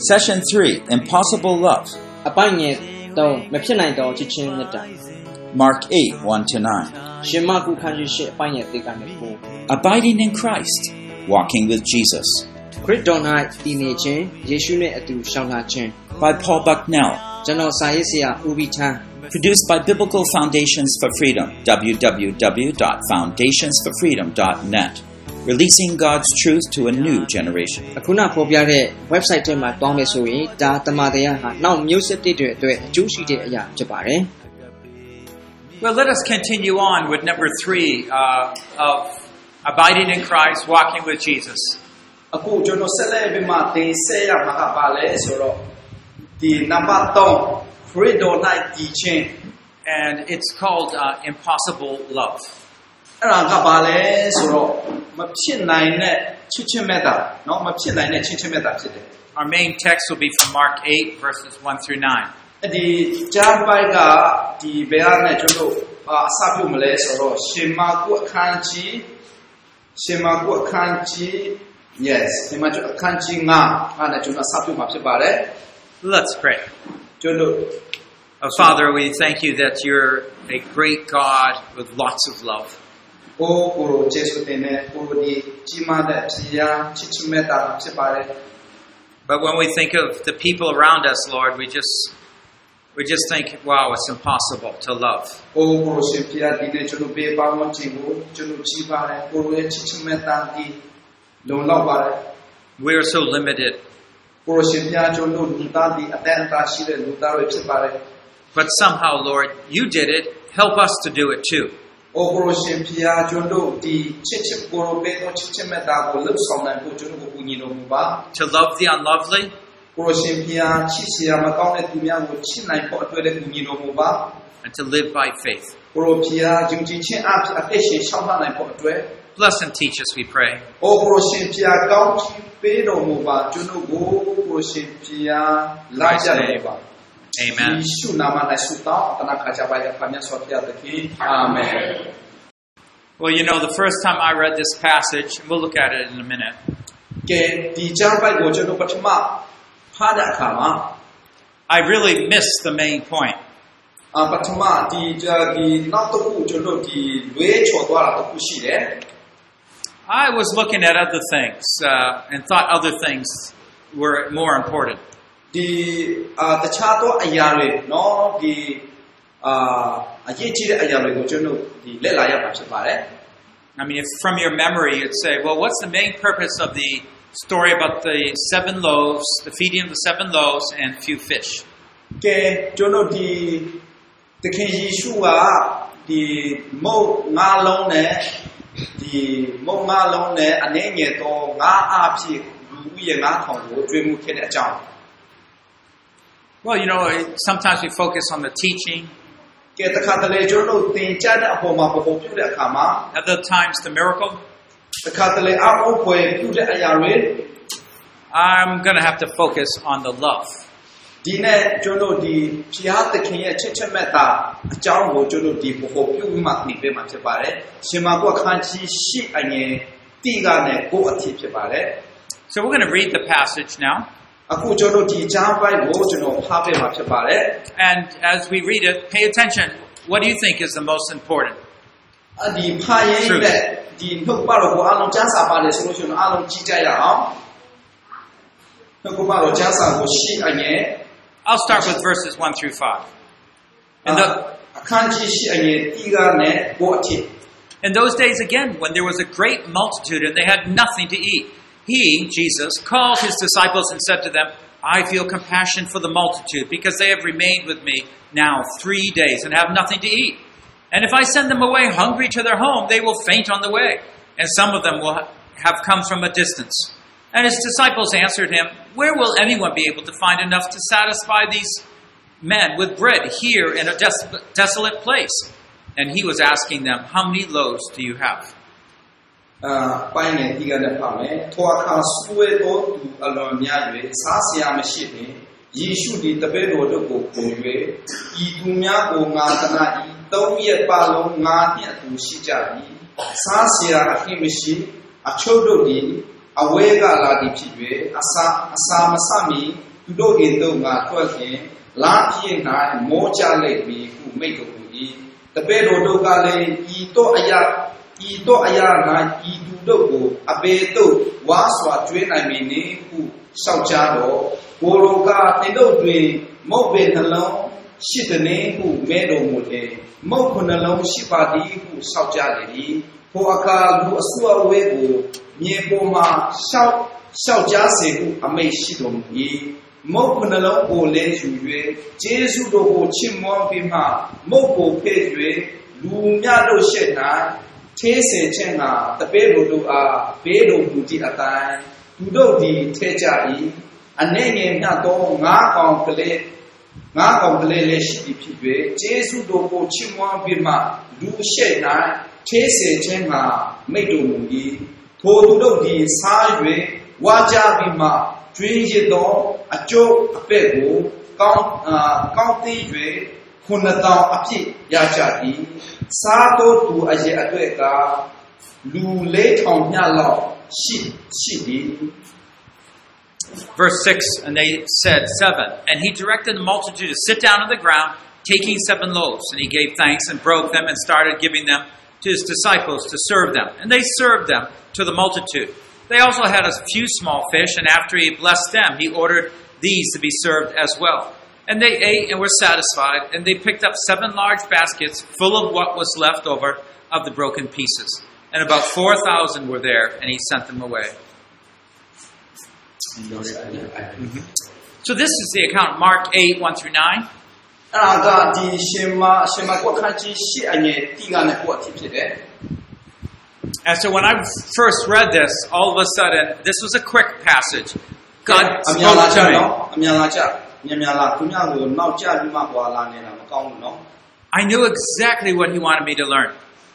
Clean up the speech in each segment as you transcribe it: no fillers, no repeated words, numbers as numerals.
Session 3, Impossible Love. Mark 8, 1-9. Abiding in Christ, walking with Jesus. By Paul Bucknell. Produced by Biblical Foundations for Freedom, www.foundationsforfreedom.net. Releasing God's truth to a new generation. Website Well, let us continue on with number 3 of abiding in Christ, walking with Jesus. And it's called impossible love. Our main text will be from Mark 8, verses 1-9. Let's pray. Oh, Father, we thank you that you're a great God with lots of love. But when we think of the people around us, Lord, we just think, wow, it's impossible to love. We are so limited. But somehow, Lord, you did it. Help us to do it too. To love the unlovely. And to live by faith. Bless and teach us, we pray. Amen. Well, you know, the first time I read this passage, and we'll look at it in a minute. I really missed the main point. I was looking at other things and thought other things were more important. I mean, if from your memory you'd say, well, what's the main purpose of the story about the 7 loaves, the feeding of the 7 loaves and few fish? Well, you know, sometimes we focus on the teaching. Other times the miracle. I'm going to have to focus on the love. So we're going to read the passage now. And as we read it, pay attention. What do you think is the most important? I'll start with verses 1-5. In those days again, when there was a great multitude and they had nothing to eat, he, Jesus, called his disciples and said to them, I feel compassion for the multitude because they have remained with me now 3 days and have nothing to eat. And if I send them away hungry to their home, they will faint on the way, and some of them will have come from a distance. And his disciples answered him, where will anyone be able to find enough to satisfy these men with bread here in a desolate place? And he was asking them, how many loaves do you have? တို့ဤတို့ငါထွက်ခင်လားပြင်း၌မောကြလိမ့်မည်ဟုမိန့်တော်မူ၏တပည့်တော်တို့ကလည်းဤတော့အရာ၌ဤသူတို့ကိုအဘေတို့ဝါစွာကျွေးနိုင်မည်နှင့်ဟုလျှောက်ကြတော့ကိုရောကသင်တို့တွင်မုတ်ပင်နှလုံးရှိတဲ့နှင့်ဟုမဲတော်မူတယ်မုတ်ခုနှလုံးရှိပါသည်ဟုလျှောက်ကြသည်ဟိုအခါလူအစွအဝဲကိုမြေပေါ်မှလျှောက်ကြစေဟုအမိန့်ရှိတော်မူ၏မုတ်ခုနှလုံးကိုလည်းယူ၍ကျေးဇူးတော်ကိုချီးမွမ်းပြီးမှမုတ်ကိုဖဲ့၍လူများတို့ရှေ့၌ထေးဆင်ခြင်းကတပည့်တော်တို့အားဘေးတော်မူသည့်အတိုင်းသူတို့သည်ထဲကြ၏အနေငယ်မြတ်သောငါးကောင်ကလေးလည်းရှိသည်ဖြစ်၍ကျေးဇူးတော်ကိုချီးမွမ်းပြီးမှလူရှေ့၌ထေးဆင်ခြင်းကမိန့်တော်မူ၏ထိုသူတို့သည်စား၍ဝါကြပြီးမှကျွေးရသောအကျိုးအပဲ့ကိုကောင်းသိ၍ခုနှစ်တောင်အပြည့်ရကြသည်စားသောသူအရေအတွက်ကလူ4,000မျှလောက်ရှိသည် Verse 6, and they said 7. And he directed the multitude to sit down on the ground, taking 7 loaves. And he gave thanks and broke them and started giving them to his disciples to serve them. And they served them to the multitude. They also had a few small fish, and after he blessed them, he ordered these to be served as well. And they ate and were satisfied, and they picked up 7 large baskets full of what was left over of the broken pieces. And about 4,000 were there, and he sent them away. So this is the account, Mark 8, 1 through 9. And so when I first read this, all of a sudden, this was a quick passage. God spoke to me. I knew exactly what he wanted me to learn.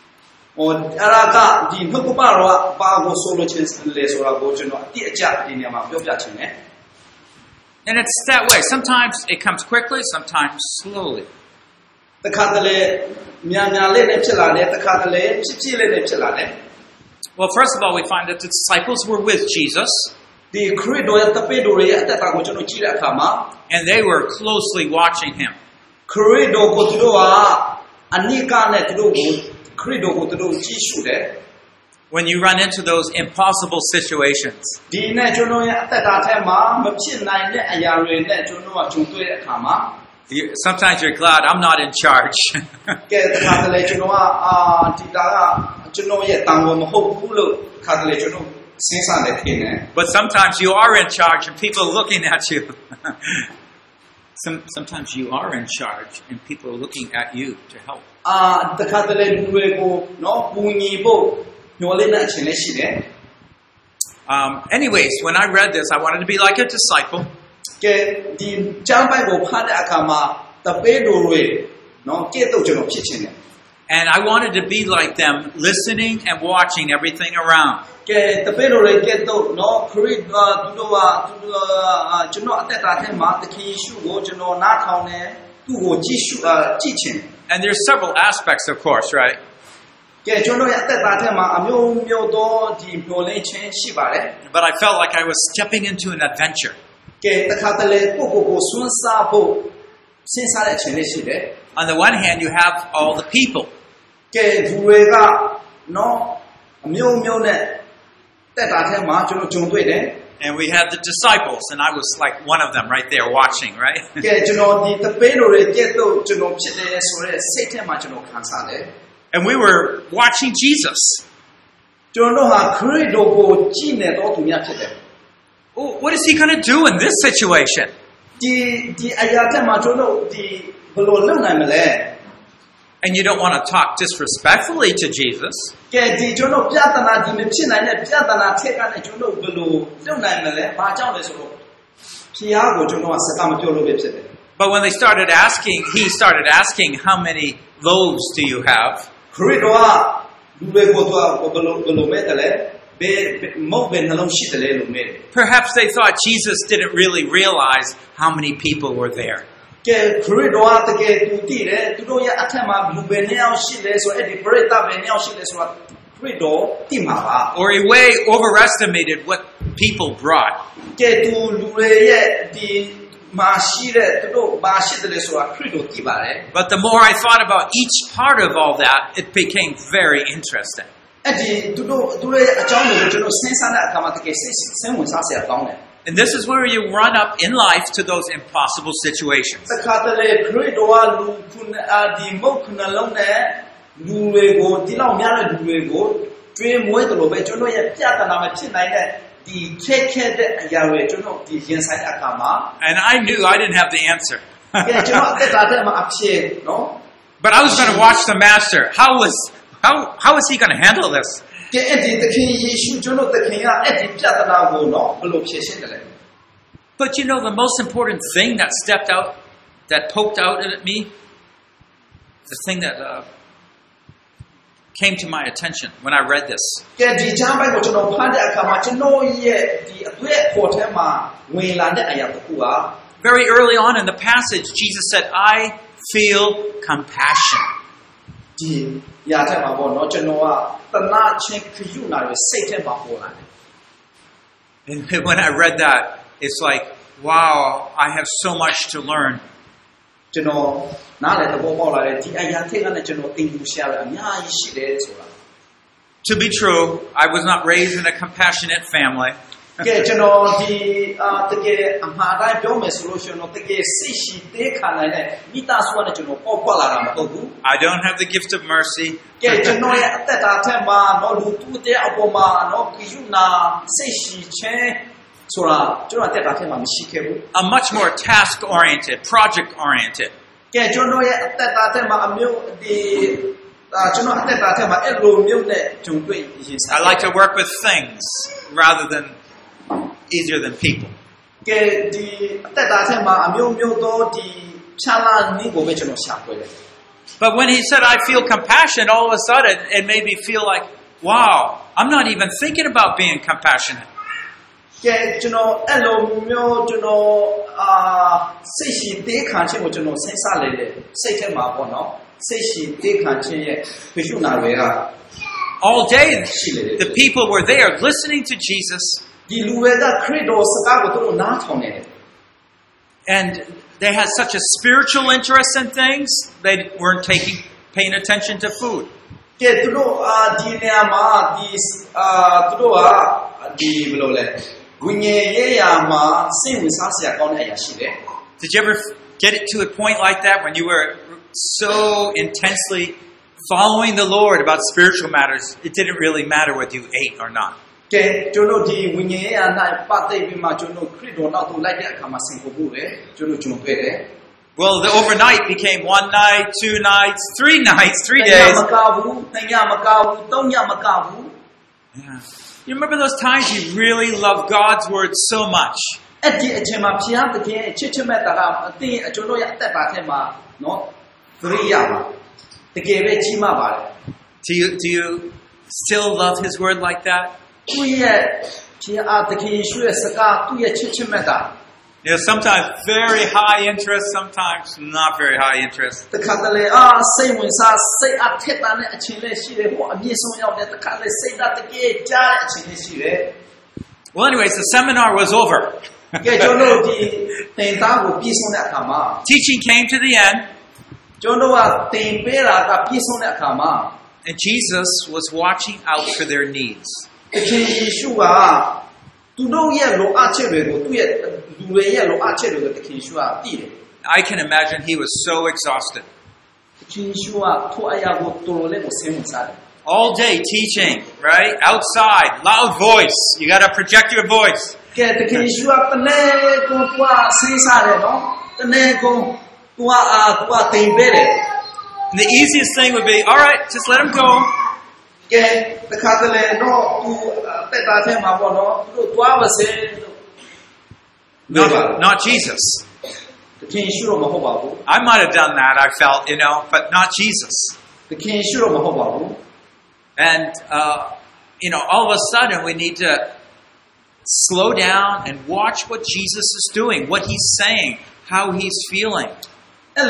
And it's that way. Sometimes it comes quickly, sometimes slowly. Well, first of all, we find that the disciples were with Jesus. And they were closely watching him. When you run into those impossible situations. Sometimes you're glad I'm not in charge. But sometimes you are in charge and people are looking at you. Sometimes you are in charge and people are looking at you to help. Anyways, when I read this, I wanted to be like a disciple. And I wanted to be like them, listening and watching everything around. And there's several aspects, of course, right? But I felt like I was stepping into an adventure. On the one hand, you have all the people. And we had the disciples, and I was like one of them right there watching, right? And we were watching Jesus. What is he going to do in this situation? And you don't want to talk disrespectfully to Jesus. But when he started asking, how many loaves do you have? Perhaps they thought Jesus didn't really realize how many people were there. Or he way overestimated what people brought. မှာရှိတဲ့သူတို့ဘာရှိတယ်လဲဆိုတာခရစ်တော်သိပါတယ် But the more I thought about each part of all that, it became very interesting. အဲ့ဒီသူတို့ရဲ့အကြောင်းတွေကိုကျွန်တော်စဉ်းစားတဲ့အခါမှာတကယ်စိတ်ဝင်စားစရာကောင်းတယ် And this is where you run up in life to those impossible situations. တခါတလေခရစ်တော်ကလူခုနဒီမုတ်ခုနလုံးနဲ့လူတွေကိုဒီလောက်များတဲ့လူတွေကိုကျွေးမွေးတယ်လို့ပဲကျွန်တော်ရဲ့ပြဿနာမဖြစ်နိုင်တဲ့ဒီခက်ခဲတဲ့အရာတွေကျွန်တော်ဒီရင်ဆိုင်တဲ့အခါမှာ And I knew I didn't have the answer. ကဲကျွန်တော်အသက်တာထဲမှာအဖြစ်နော် But I was going to watch the master. How is he going to handle this? ကဲအဲ့ဒီသခင်ယေရှုကျွန်တော်သခင်ကအဲ့ဒီပြဿနာကိုနော်ဘယ်လိုဖြေရှင်းတယ်လဲ But you know, the most important thing that stepped out, that poked out at me, the thing that came to my attention when I read this. ကဲဒီချမ်းပိုင်းကိုကျွန်တော်ဖတ်တဲ့အခါမှာကျွန်တော်ရဲ့ဒီအတွေ့အခေါ်ထဲမှာဝင်လာတဲ့အရာတစ်ခုက Very early on in the passage, Jesus said, I feel compassion. ဒီရာထဲမှာပေါ့နော်ကျွန်တော်ကတနာချင်းခရုဏာတွေစိတ်ထဲမှာပေါ်လာတယ် And when I read that, it's like, wow, I have so much to learn. ကျွန်တော်နားလည်သဘောပေါက်လာတယ်ဒီအရာထဲကလည်းကျွန်တော်သင်ယူရှာရအများကြီးရှိတယ်ဆိုတာ To be true, I was not raised in a compassionate family. ကဲကျွန်တော်ဒီတကယ်အမှားတိုင်းပြောမယ်ဆိုလို့ရှိရင်တော့တကယ်စိတ်ရှိသေးခံနိုင်တဲ့မိသားစုနဲ့ကျွန်တော်ပေါက်ပွားလာတာမဟုတ်ဘူး I don't have the gift of mercy. ကဲကျွန်တော်ရဲ့အသက်တာထဲမှာတော့လူတူတဲ့အပေါ်မှာတော့ခရုဏာစိတ်ရှိခြင်းဆိုတာကျွန်တော်အသက်တာထဲမှာမရှိခဲ့ဘူး I'm much more task-oriented, project-oriented. ကဲကျွန်တော်ရဲ့အသက်တာထဲမှာအမျိုးဒီကျွန်တော်အသက်တာထဲမှာအဲ့လိုမျိုးနဲ့ဂျုံတွေ့ရင်ဆိုင် I like to work with things rather than easier than people. ကဲဒီအသက်တာထဲမှာအမျိုးမျိုးသောဒီချမ်းသာနည်းကိုပဲကျွန်တော်ရှာဖွေတယ် But when he said, I feel compassion, all of a sudden, it made me feel like, wow, I'm not even thinking about being compassionate. ကဲကျွန်တော်အဲ့လိုမျိုးကျွန်တော်စိတ်ရှိသေးခံခြင်းကိုကျွန်တော်စဉ်းစားလေလေစိတ်ထဲမှာပေါ့နော်စိတ်ရှိသေးခံခြင်းရဲ့ခရုဏာတွေက All day, the people were there listening to Jesus. ဒီလူတွေကခရစ်တော်စကားကိုသူတို့နားထောင်နေတယ် And they had such a spiritual interest in things, they weren't paying attention to food. ကဲသူတို့ဒီနေရာမှာဒီသူတို့ကဒီဘယ်လိုလဲဝိညာဉ်ရေးရာမှာစိတ်ဝင်စားစရာကောင်းတဲ့အရာရှိတယ် Did you ever get it to a point like that when you were so intensely following the Lord about spiritual matters, it didn't really matter whether you ate or not? ကဲကျွန်တော်ဒီဝိညာဉ်ရေးရာ၌ပတ်သက်ပြီးမှကျွန်တော်ခရစ်တော်နောက်သို့လိုက်တဲ့အခါမှာဆင်ဖို့ပဲကျွန်တော်ကြုံတွေ့တယ် Well, the overnight became 1 night, 2 nights, 3 nights, 3 days. Yeah. You remember those times you really loved God's word so much? Do you still love His word like that? Sometimes very high interest, sometimes not very high interest. Well, anyways, the seminar was over. Teaching came to the end. And Jesus was watching out for their needs. I can imagine he was so exhausted. All day teaching, right? Outside, loud voice. You got to project your voice. And the easiest thing would be, all right, just let him go. Not Jesus. I might have done that, I felt, but not Jesus. And, all of a sudden we need to slow down and watch what Jesus is doing, what he's saying, how he's feeling. And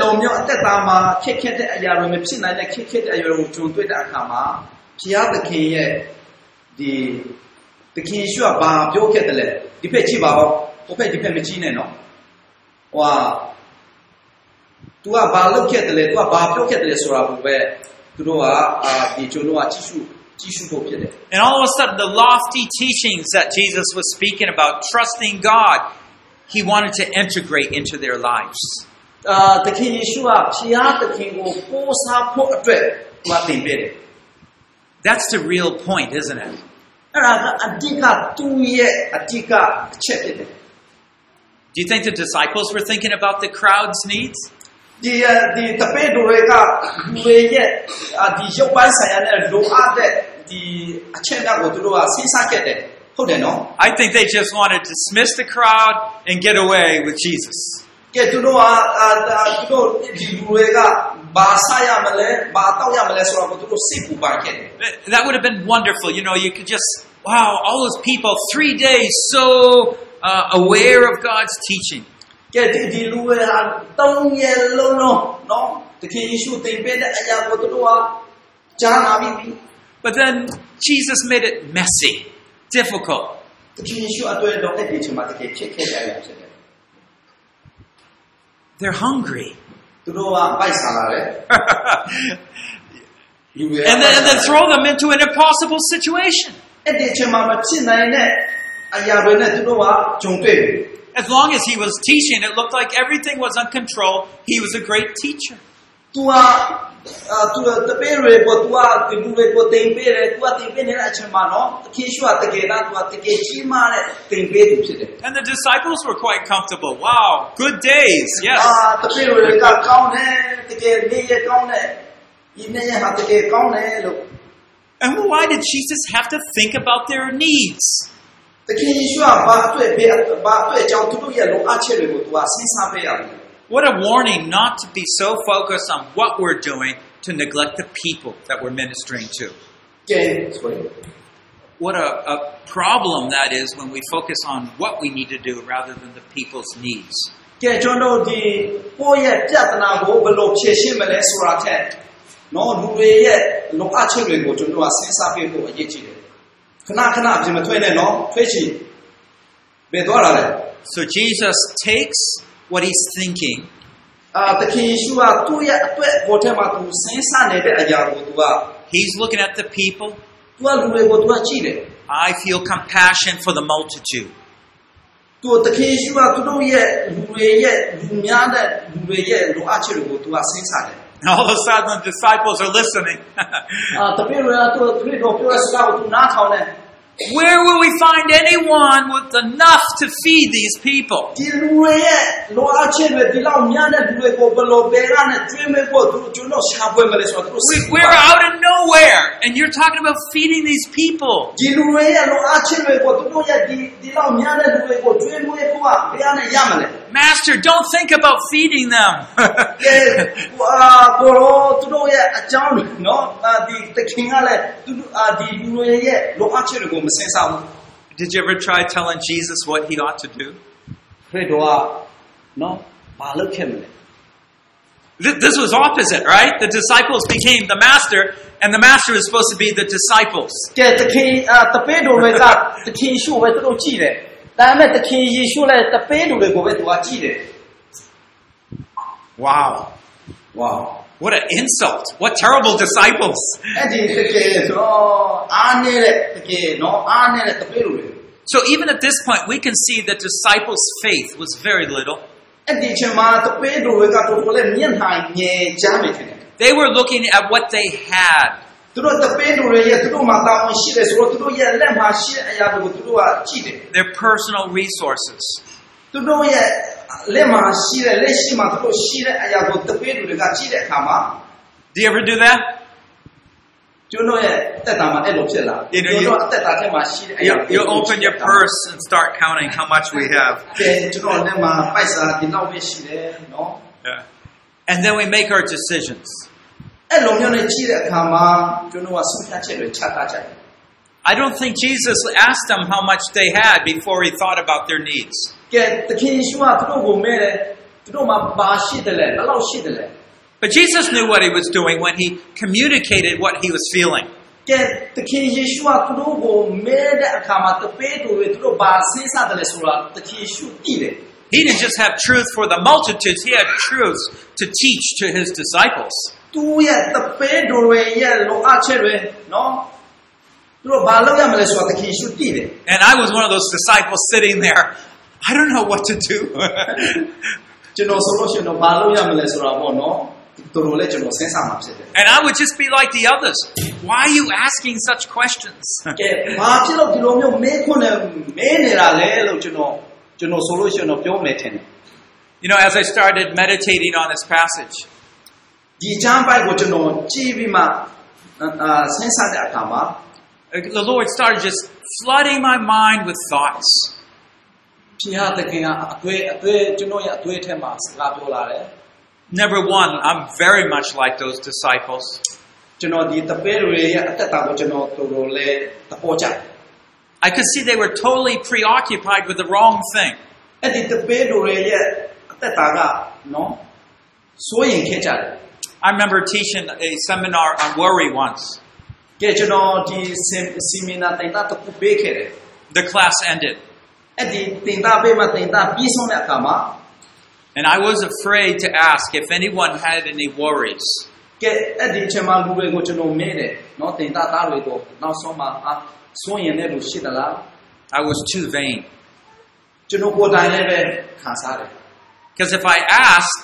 ဟိုဟာ तू ကဘာလုပ်ခဲ့တယ်လဲ तू ကဘာပြောခဲ့တယ်လဲဆိုတာကိုပဲသူတို့ကဒီကျွန်တော်ကကြည့်ရှုဖို့ဖြစ်တယ် And all of a sudden, the lofty teachings that Jesus was speaking about, trusting God, he wanted to integrate into their lives. သခင်ယေရှုကဖျားသခင်ကိုပို့စားဖို့အတွက်သူကသင်ပေးတယ် That's the real point, isn't it? အဲ့ဒါကအဓိကသူ့ရဲ့အဓိကအချက်ဖြစ်တယ် Do you think the disciples were thinking about the crowd's needs? ဒီတပည့်တို့တွေကလူတွေရဲ့ဒီရုပ်ပိုင်းဆိုင်ရာနဲ့လိုအပ်တဲ့ဒီအချက်အလက်ကိုသူတို့ကစဉ်းစားခဲ့တယ်ဟုတ်တယ်နော် I think they just wanted to dismiss the crowd and get away with Jesus. ကဲသူတို့ဒီလူတွေကဘာစားရမလဲဘာတောက်ရမလဲဆိုတော့သူတို့စိတ်ပူပန်ခဲ့တယ် That would have been wonderful. You know, you could just, wow, all those people, 3 days, so aware of God's teaching. ကဲဒီလူတွေဟာ3ရက်လုံးနော်တခင်ယေရှုသင်ပေးတဲ့အရာကိုသူတို့ကကြားနာပြီး But then Jesus made it messy, difficult. တခင်ယေရှုအတွက်တော့အဲ့ဒီချိန်မှာတကယ်ဖြစ်ခဲ့ကြရဖြစ်တယ် They're hungry. သူတို့ကပိုက်ဆံလာတယ် And then throw them into an impossible situation. အဲ့ဒီချိန်မှာမဖြစ်နိုင်တဲ့အရာတွေနဲ့သူတို့ကဂျုံတွေ့တယ် As long as he was teaching, it looked like everything was on control. He was a great teacher. तू တပည့်တွေကို तू ဒီလူတွေကိုသင်ပေးတယ် तू သင်ပေးနေတဲ့အချိန်မှာနော်သခင်ယေရှုကတကယ်တော့ तू တကယ်ကြီးမားတဲ့သင်ပေးသူဖြစ်တယ် And the disciples were quite comfortable. Wow, good days. Yes. တပည့်တွေကကောင်းတယ်တကယ်နေ့ရက်ကောင်းတယ်ဒီနေ့ရက်ဟာတကယ်ကောင်းတယ်လို့ And why did Jesus have to think about their needs? တခင်ယေရှုကဘာအတွက်ကြောင့်သူတို့ရဲ့လိုအပ်ချက်တွေကို तू စဉ်းစားပေးရတယ် What a warning not to be so focused on what we're doing to neglect the people that we're ministering to. ကဲဆိုရင် What a problem that is when we focus on what we need to do rather than the people's needs. ကဲကျွန်တော်ဒီကိုယ့်ရဲ့ပြဿနာကိုဘယ်လိုဖြေရှင်းမလဲဆိုတာထက်နော်လူတွေရဲ့လိုအပ်ချက်တွေကိုကျွန်တော်စဉ်းစားပေးဖို့အရေးကြီးတယ်ခဏပြင်မထွက်နဲ့နော်ထွက်ချင်ဘယ်သွားလာလဲ So Jesus takes what he's thinking သခင်ယေရှုကသူ့ရဲ့အတွက်ကိုထဲမှာသူစဉ်းစားနေတဲ့အရာကို he's looking at the people. သူကလူတွေကိုသူကကြည့်တယ် I feel compassion for the multitude. သူသခင်ယေရှုကသူတို့ရဲ့လူတွေရဲ့လူများတဲ့လူတွေရဲ့လိုအပ်ချက်တွေကိုသူကစဉ်းစားတယ် And all of a sudden the disciples are listening. တပည့်တွေကသူတို့ပြောတဲ့စကားကိုသူနားထောင်တယ် Where will we find anyone with enough to feed these people? ဒီလူတွေရဲ့လိုအပ်ချက်တွေဒီလောက်များတဲ့လူတွေကိုဘယ်လိုပဲကနေကျွေးမဲ့ဖို့သူတို့ကျွန်တော်ရှာဖွေမလဲဆိုတော့သူတို့ We're out of nowhere and you're talking about feeding these people. ဒီလူတွေရဲ့လိုအပ်ချက်တွေကိုသူတို့ရဲ့ဒီလောက်များတဲ့လူတွေကိုကျွေးမွေးဖို့ကဘယ်ကနေရမလဲ Master, don't think about feeding them. ကဲကိုရောသူတို့ရဲ့အကြောင်းနော်ဒီတခင်ကလည်းသူဒီလူတွေရဲ့လိုအပ်ချက်တွေကိုမစင်စားဘူး Did you ever try telling Jesus what he ought to do? ခရစ်တော်ကနော်ဘာလုပ်ခဲ့မလဲ This was opposite, right? The disciples became the master, and the master was supposed to be the disciples. ကဲတခင်တပည့်တော်တွေကတခင်ရှုပဲသူတို့ကြည့်တယ်ဒါပေမဲ့တခင်ယေရှုလည်းတပည့်တော်တွေကိုပဲသူကကြည့်တယ် Wow. Wow. What an insult. What terrible disciples. အဲ့ဒီတကယ်ဆိုအားနေတဲ့တကယ်နော်အားနေတဲ့တပည့်တော်တွေ So even at this point, we can see that disciples' faith was very little. အဲ့ဒီချိန်မှာတပည့်တော်တွေကတော်တော်လေးမျက်နှာငယ်ကြမ်းနေတယ် They were looking at what they had. သူတို့တပည့်တော်တွေရဲ့သူတို့မှာတာဝန်ရှိတယ်ဆိုတော့သူတို့ရဲ့လက်မှာရှိတဲ့အရာတွေကိုသူတို့ကကြည့်တယ် Their personal resources. သူတို့ရဲ့လက်မှာရှိတဲ့လက်ရှိမှာသူတို့ရှိတဲ့အရာကိုတပည့်တော်တွေကကြည့်တဲ့အခါမှာ Do you ever do that? ကျွန်တော်ရဲ့တက်တာမှာအဲ့လိုဖြစ်လာကျွန်တော်အသက်တာထဲမှာရှိတဲ့အရာ You open your purse and start counting how much we have. ကဲကျွန်တော်လက်မှာပိုက်စာဒီလောက်ပဲရှိတယ်နော် Yeah. And then we make our decisions. အဲ့လိုမျိုးနဲ့ကြည့်တဲ့အခါမှာကျွန်တော်ကဆုံးဖြတ်ချက်တွေချထားကြတယ် I don't think Jesus asked them how much they had before he thought about their needs. ကဲသခင်ယေရှုကသူတို့ကိုမဲတယ်သူတို့မှာဘာရှိတယ်လဲဘယ်လောက်ရှိတယ်လဲ But Jesus knew what he was doing when he communicated what he was feeling. ကဲသခင်ယေရှုကသူတို့ကိုမဲတဲ့အခါမှာတပည့်တော်တွေသူတို့ဘာစဉ်းစားတယ်လဲဆိုတာသခင်ယေရှုသိတယ် He didn't just have truth for the multitudes, he had truths to teach to his disciples. သူရဲ့တပည့်တော်တွေရဲ့လိုအပ်ချက်တွေနော်သူတို့ဘာလုပ်ရမလဲဆိုတာသခင်ယေရှုသိတယ် And I was one of those disciples sitting there. I don't know what to do. ကျွန်တော်ဆိုလို့ရှိရင်တော့ဘာလုပ်ရမလဲဆိုတာပေါ့နော်တော်တော်လေးကျွန်တော်စဉ်းစားမှာဖြစ်တယ် And I would just be like the others. Why are you asking such questions? ကဲဘာဖြစ်လို့ဒီလိုမျိုးမေးခွန်းနဲ့မေးနေတာလဲလို့ကျွန်တော်ဆိုလို့ရှိရင်တော့ပြောမယ်ထင်တယ် You know, as I started meditating on this passage, ဒီချမ်းပိုက်ကိုကျွန်တော်ကြည့်ပြီးမှစဉ်းစားတဲ့အခါမှာ the Lord started just flooding my mind with thoughts. ဖျားသခင်ကအတွေ့ကျွန်တော်ရဲ့အတွေ့အထက်မှာစကားပြောလာတယ် Number one, I'm very much like those disciples. ကျွန်တော်ဒီတပည့်တွေရဲ့အသက်တာကိုကျွန်တော်တော်တော်လေးသဘောကျတယ် I could see they were totally preoccupied with the wrong thing. အဲ့ဒီတပည့်တွေရဲ့အသက်တာကနော်စိုးရင်ခဲ့ကြတယ် I remember teaching a seminar on worry once. ကဲကျွန်တော်ဒီဆီမီနာတင်တာတစ်ခုပေးခဲ့တယ် The class ended, အဲ့ဒီတင်တာပေးမှတင်တာပြီးဆုံးတဲ့အခါမှာ and I was afraid to ask if anyone had any worries. ကဲအဲ့ဒီအချိန်မှာလူတွေကိုကျွန်တော်မေးတယ်နော်တင်တာသားတွေကိုနောက်ဆုံးမှာစိုးရင်လည်းလူရှိသလား I was too vain. ကျွန်တော်ကိုယ်တိုင်လည်းပဲခံစားတယ် Because if I asked,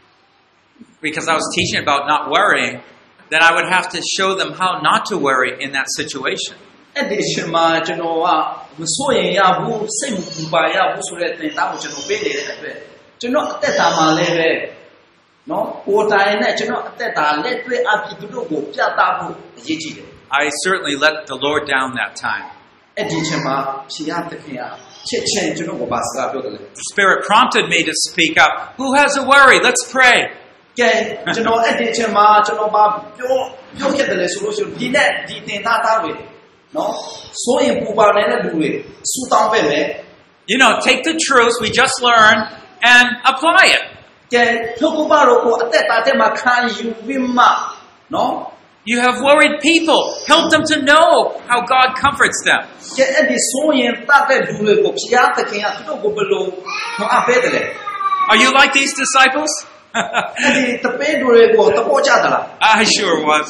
because I was teaching about not worrying, then I would have to show them how not to worry in that situation. အဲ့ဒီအချိန်မှာကျွန်တော်ကမစိုးရင်ရဘူးစိတ်မပူပါရဘူးဆိုတဲ့တင်တာကိုကျွန်တော်ပေးနေတဲ့အတွက်ကျွန်တော်အသက်တာမှာလည်းပဲနော်ကိုယ်တိုင်နဲ့ကျွန်တော်အသက်တာလက်တွေ့အဖြစ်သူတို့ကိုပြသဖို့အရေးကြီးတယ် I certainly let the Lord down that time. အဲ့ဒီအချိန်မှာဖြေရသခင်ချက်ချင်းကျွန်တော်ကိုပါစကားပြောတယ်လေ The Spirit prompted me to speak up. Who has a worry? Let's pray. ကဲကျွန်တော်အဲ့ဒီအချိန်မှာကျွန်တော်ပါပြောခဲ့တယ်လေဆိုလို့ရှိရင်ဒီနဲ့ဒီတင်တာသားတွေနော်စိုးရင်ပူပါနေတဲ့လူတွေစူတောင်းပဲမယ် You know, take the truths we just learned and apply it. ကဲထုတ်ကိုပါတော့ကိုအသက်တာတဲ့မှာခံယူပြီးမှနော် You have worried people. Help them to know how God comforts them. ကဲအဲ့ဒီစိုးရင်တတ်တဲ့လူတွေကိုဖျားသခင်ကသူတို့ကိုဘယ်လိုမအပ်ပေးတယ်လဲ Are you like these disciples? အဲ့ဒီတပည့်တွေကိုသဘောကျသလား I sure was.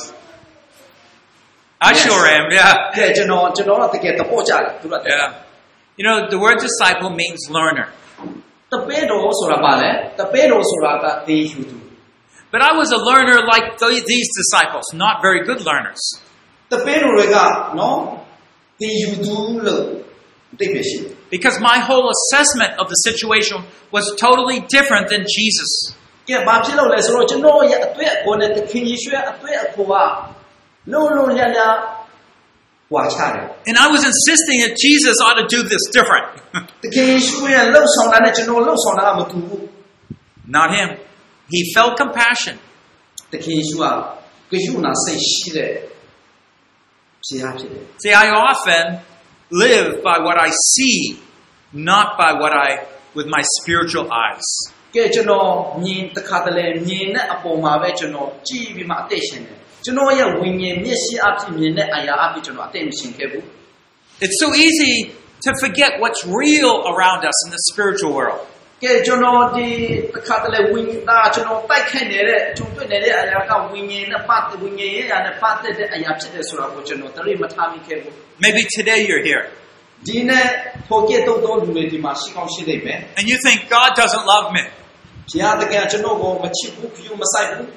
I sure am, yeah. ကဲကျွန်တော်တော့တကယ်သဘောကျတယ်သူတို့ Yeah. You know, the word disciple means learner. တပည့်တော်ဆိုတာပါလေတပည့်တော်ဆိုတာကသင်ယူသူ But I was a learner like these disciples, not very good learners. တပည့်တော်တွေကနော်သင်ယူသူလို့သိပဲရှိတယ် Because my whole assessment of the situation was totally different than Jesus. ကဲဘာဖြစ်လို့လဲဆိုတော့ကျွန်တော်ရဲ့အတွေ့အခေါ်နဲ့သခင်ယေရှုရဲ့အတွေ့အခေါ်ကလုံးလျားဝါချတယ် And I was insisting that Jesus ought to do this different. သခင်ယေရှုရဲ့လှုပ်ဆောင်တာနဲ့ကျွန်တော်လှုပ်ဆောင်တာကမတူဘူး Not him. He felt compassion. သခင်ယေရှုကကရုဏာစိတ်ရှိတဲ့ဆရာဖြစ်တယ် See, I often live by what I see, not by what with my spiritual eyes. ကဲကျွန်တော်မြင်တခါတလေမြင်တဲ့အပေါ်မှာပဲကျွန်တော်ကြည့်ပြီးမှအသိရှင်တယ်ကျွန်တော်ရဲ့ဝိညာဉ်မျက်စိအဖြစ်မြင်တဲ့အရာအဖြစ်ကျွန်တော်အသိမရှင်ခဲ့ဘူး It's so easy to forget what's real around us in the spiritual world. ကဲကျွန်တော်ဒီတခါတလေဝိညာဉ်သားကျွန်တော်တိုက်ခိုက်နေတဲ့ထုံတွေ့နေတဲ့အရာကဝိညာဉ်နဲ့ပတ်သက်ဝိညာဉ်ရဲ့အရာနဲ့ပတ်သက်တဲ့အရာဖြစ်တယ်ဆိုတာကိုကျွန်တော်သတိမထားမိခဲ့ဘူး Maybe today you're here ဒီနေ့ထိုကဲ့သို့သောလူတွေဒီမှာရှိကောင်းရှိနေမယ် and you think God doesn't love me. ဘုရားတကယ်ကျွန်တော်ကိုမချစ်ဘူးခ ्यू မဆိုင်ဘူး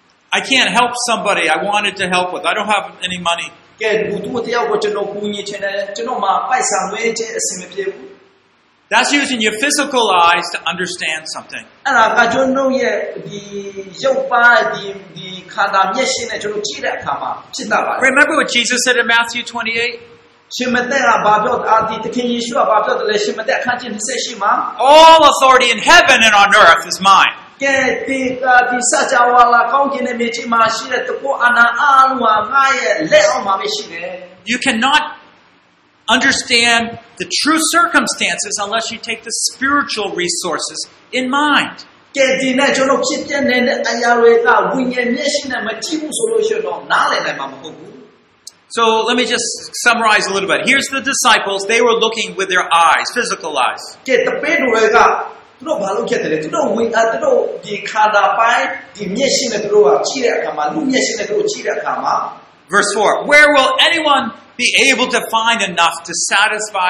I can't help somebody I wanted to help with. I don't have any money. ကဲလူတို့တယောက်ကိုကျွန်တော်ကူညီချင်တယ်ကျွန်တော်မှာပိုက်ဆံဝဲခြင်းအဆင်မပြေဘူး That's using your physical eyes to understand something. အဲ့ဒါကကျွန်တော်ရဲ့ဒီရုပ်ပါဒီခန္ဓာမျက်စိနဲ့ကျွန်တော်ကြည့်တဲ့အခါမှာဖြစ်တာပါ Remember what Jesus said in Matthew 28? ရှင်မသက်ကဘာပြောသခင်ယေရှုကဘာပြောတယ်လဲရှင်မသက်အခန်းကြီး28မှာ All authority in heaven and on earth is mine. ကဲဒီစကြဝဠာကောင်းကင်နဲ့မြေကြီးမှာရှိတဲ့တကောအနာအားလုံးဟာငါရဲ့လက်အောက်မှာပဲရှိတယ် You cannot understand the true circumstances unless you take the spiritual resources in mind. ကဲဒီနေ့ကျွန်တော်ဖြစ်ပြနေတဲ့အရာတွေကဝိညာဉ်မျက်စိနဲ့မကြည့်ဘူးဆိုလို့ရှိရင်တော့နားလည်နိုင်မှာမဟုတ်ဘူး So let me just summarize a little bit. Here's the disciples. They were looking with their eyes, physical eyes. ကဲတပည့်တွေကသူတို့ဘာလို့ခဲ့တယ်လဲသူတို့ဝင်သူတို့ဒီခန္ဓာပိုင်းဒီမျက်စိနဲ့သူတို့ကကြည့်တဲ့အခါမှာလူမျက်စိနဲ့သူတို့ကြည့်တဲ့အခါမှာ Verse 4, where will anyone be able to find enough to satisfy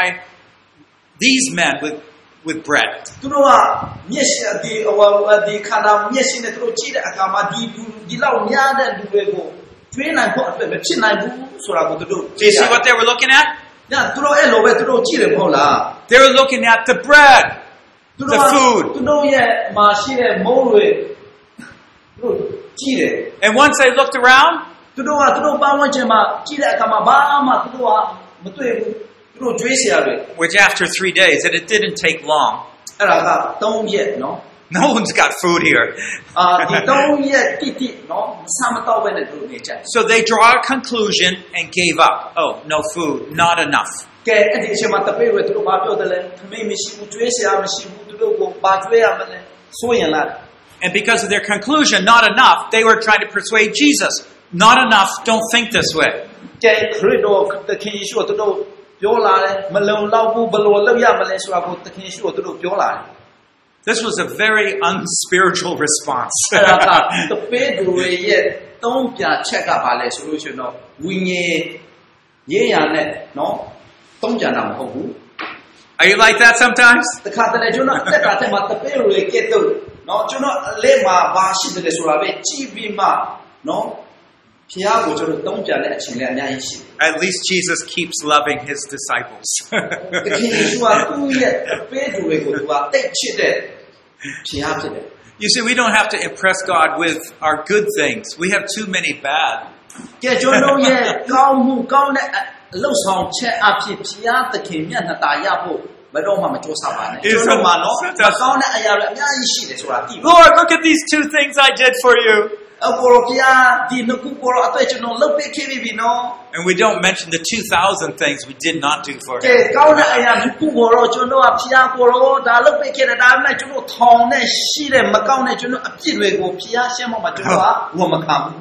these men with bread? သူတို့ကမျက်စိဒီခန္ဓာမျက်စိနဲ့သူတို့ကြည့်တဲ့အခါမှာဒီလောက်များတဲ့လူတွေကိုကျွေးနိုင်ဖို့အတွက်မဖြစ်နိုင်ဘူးဆိုတာကိုသူတို့ Do you see what they were looking at? သူတို့အဲ့လိုပဲသူတို့ကြည့်တယ်မဟုတ်လား They were looking at the bread, the food. သူတို့ရဲ့မှာရှိတဲ့မုံတွေသူတို့ကြည့်တယ် And once they looked around, သူတို့ပတ်ဝန်းကျင်မှာကြည့်တဲ့အခါမှာဘာမှသူတို့ကမတွေ့ဘူးသူတို့ကြွေးစရာတွေ which after 3 days, and it didn't take long. အဲ့ဒါက3ရက်နော် No one's got food here. ဒီ3ရက်တိနော်မဆမ်းမတော့ပဲနဲ့သူတို့နေကြ So they draw a conclusion and gave up. Oh, no food, not enough. ကဲအဲ့ဒီအချိန်မှာတပည့်တွေသူတို့ဘာပြောတယ်လဲခမေးမရှိဘူးကြွေးစရာမရှိဘူးသူတို့ကိုဘာကြွေးရမလဲဆိုရင်လား And because of their conclusion, not enough, they were trying to persuade Jesus. Not enough, don't think this way. ကဲခရစ်တော်သခင်ယေရှုသူတို့ပြောလာတယ်မလုံလောက်ဘူးဘယ်လိုလုပ်ရမလဲဆိုတာကိုသခင်ယေရှုသူတို့ပြောလာတယ် This was a very unspiritual response. အဲ့ဒါကတပည့်တွေရဲ့တုံးပြချက်ကပါလဲဆိုလို့ရှိရင်တော့ဝိညာဉ်ရေးရနဲ့နော်တုံးပြတာမဟုတ်ဘူး Are you like that sometimes? တခါတလေကျွန်တော်အသက်ကတည်းကတပည့်တွေကဲတော့နော်ကျွန်တော်အလေးမှာဘာရှိတယ်ဆိုတာပဲကြည့်ပြီးမှနော်ဖျားကိုကျွန်တော်တုံးပြတဲ့အချိန်လေးအများကြီးရှိတယ် At least Jesus keeps loving his disciples. တခင်ယေရှုကသူ့ရဲ့တပည့်တွေကိုသူကတိတ်ချစ်တဲ့ဖျားဖြစ်တယ် You see, we don't have to impress God with our good things. We have too many bad. ကဲကျွန်တော်ရဲ့ကောင်းမှုကောင်းတဲ့အလုပ်ဆောင်ချက်အဖြစ်ဖျားသခင်မျက်နှာတာရဖို့ဘယ်တော့မှမကြိုးစားပါနဲ့ကျွန်တော်မှနော်ကောင်းတဲ့အရာတွေအများကြီးရှိတယ်ဆိုတာသိပါ Lord, look at these 2 things I did for you. အကိုရောဖျားဒီနှစ်ခုကိုရောအတွေ့ကျွန်တော်လုပ်ပေးခဲ့ပြီနော် And we don't mention the 2,000 things we did not do for ကဲ him. ကောင်းတဲ့အရာတစ်ခုကိုရောကျွန်တော်ကဖျားကိုရောဒါလုပ်ပေးခဲ့တယ်ဒါပေမဲ့ကျွန်တော်ထောင်နဲ့ရှိတဲ့မကောင်းတဲ့ကျွန်တော်အပြစ်တွေကိုဖျားရှင်းမှကျွန်တော်ကဝန်မခံဘူး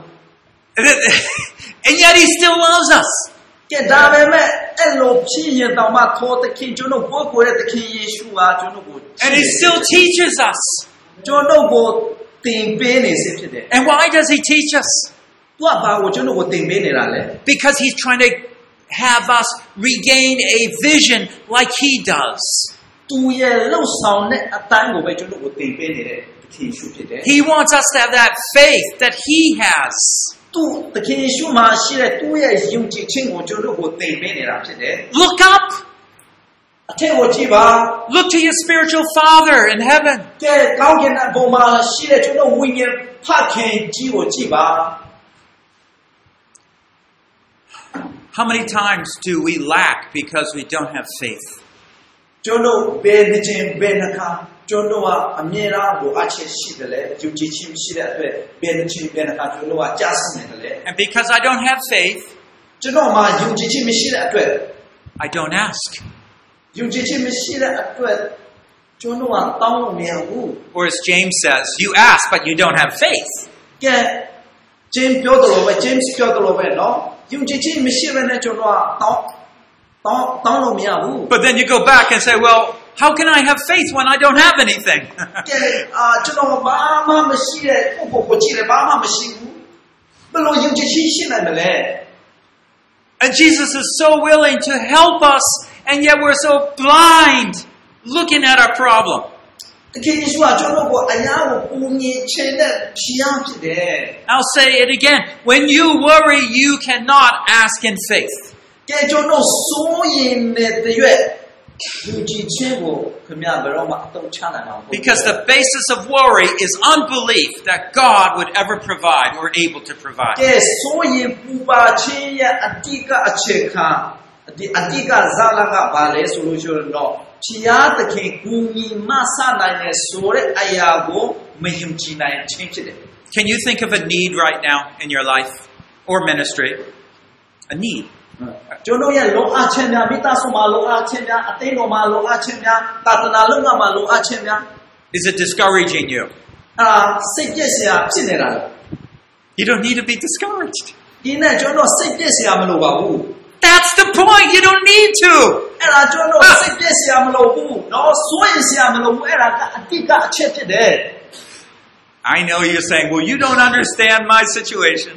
And yet he still loves us. ကဲဒါပေမဲ့အဲ့လိုဖြစ်ရင်တော့မှသောသခင်ကျွန်တော်ကိုကိုယ်တဲ့သခင်ယေရှုကကျွန်တော်ကို And he still teaches us. ကျွန်တော်ကိုတင်ပေးနေစေဖြစ်တယ် And why does he teach us? သူကဘာကိုကျွန်တော်ကိုတင်ပေးနေတာလဲ Because he's trying to have us regain a vision like he does. သူရဲ့လှုပ်ဆောင်တဲ့အတိုင်းကိုပဲကျွန်တော်ကိုတင်ပေးနေတဲ့သခင်ယေရှုဖြစ်တယ် He wants us to have that faith that he has. သူသခင်ယေရှုမှာရှိတဲ့သူ့ရဲ့ယုံကြည်ခြင်းကိုကျွန်တော်ကိုတင်ပေးနေတာဖြစ်တယ် Look up. အထက်ကိုကြည့်ပါ Look to your spiritual father in heaven. ကဲကောင်းကင်ဘုံမှာရှိတဲ့ကျွန်တော်ဝိညာဉ်ဖခင်ကြီးကိုကြည့်ပါ How many times do we lack because we don't have faith? ကျွန်တော်ဘယ်နှခြင်းဘယ်နှခါကျွန်တော်ကအမြဲတမ်းကိုအချက်ရှိတယ်လေယုံကြည်ခြင်းရှိတဲ့အတွက်ဘယ်နှခြင်းဘယ်နှခါကျွန်တော်ကကြားစနေတယ်လေ And because I don't have faith, ကျွန်တော်မှာယုံကြည်ခြင်းမရှိတဲ့အတွက် I don't ask. ယုံကြည်ခြင်းမရှိတဲ့အတွက်ကျွန်တော်ကတောင်းလို့မရဘူး Or as James says, you ask but you don't have faith. ကဲဂျင်းပြောတယ်လို့ပဲ James ပြောတယ်လို့ပဲနော်ယုံကြည်ခြင်းမရှိဘဲနဲ့ကျွန်တော်ကတောင်းလို့မရဘူး But then you go back and say, well, how can I have faith when I don't have anything? ကဲကျွန်တော်ဘာမှမရှိတဲ့ကိုကြည့်တယ်ဘာမှမရှိဘူးဘယ်လိုယုံကြည်ခြင်းရှိနိုင်မလဲ And Jesus is so willing to help us, and yet we're so blind looking at our problem. တကယ်ယေရှုကကျွန်တော်ကိုအရာကိုပူညင်ချင်တဲ့ဖျားဖြစ်တယ် I'll say it again. When you worry, you cannot ask in faith. ကဲကျွန်တော်စိုးရင်တဲ့ရွက်ယုံကြည်ခြင်းကိုခင်ဗျာဘယ်တော့မှအတော့ချနိုင်မှာမဟုတ်ဘူး Because the basis of worry is unbelief that God would ever provide or able to provide. ကဲစိုးရင်ပူပါခြင်းရဲ့အတိတ်အချက်ခံဒီအတိတ်ဇာလကဘာလဲဆိုလို့ရှိရင်တော့ဖျားသခင်ကူညီမဆနိုင်တဲ့ဆိုတဲ့အရာကိုမယုံကြည်နိုင်ခြင်းဖြစ်တယ် Can you think of a need right now in your life or ministry? A need. ကျွန်တော်ရဲ့လောအပ်ခြင်းများမိသားစုမှာလောအပ်ခြင်းများအသိတော်မှာလောအပ်ခြင်းများသာသနာ့လုပ်ငန်းမှာလောအပ်ခြင်းများ Is it discouraging you? စိတ်ပြည့်စရာဖြစ်နေတာလေ You don't need to be discouraged. ဒီနဲ့ကျွန်တော်စိတ်ပြည့်စရာမလိုပါဘူး That's the point. You don't need to. အဲ့ဒါကျွန်တော်စိတ်ပြည့်စရာမလိုဘူးနော်စိုးရင်စရာမလိုဘူးအဲ့ဒါကအတိတ်ကအချက်ဖြစ်တယ် I know you're saying, well, you don't understand my situation.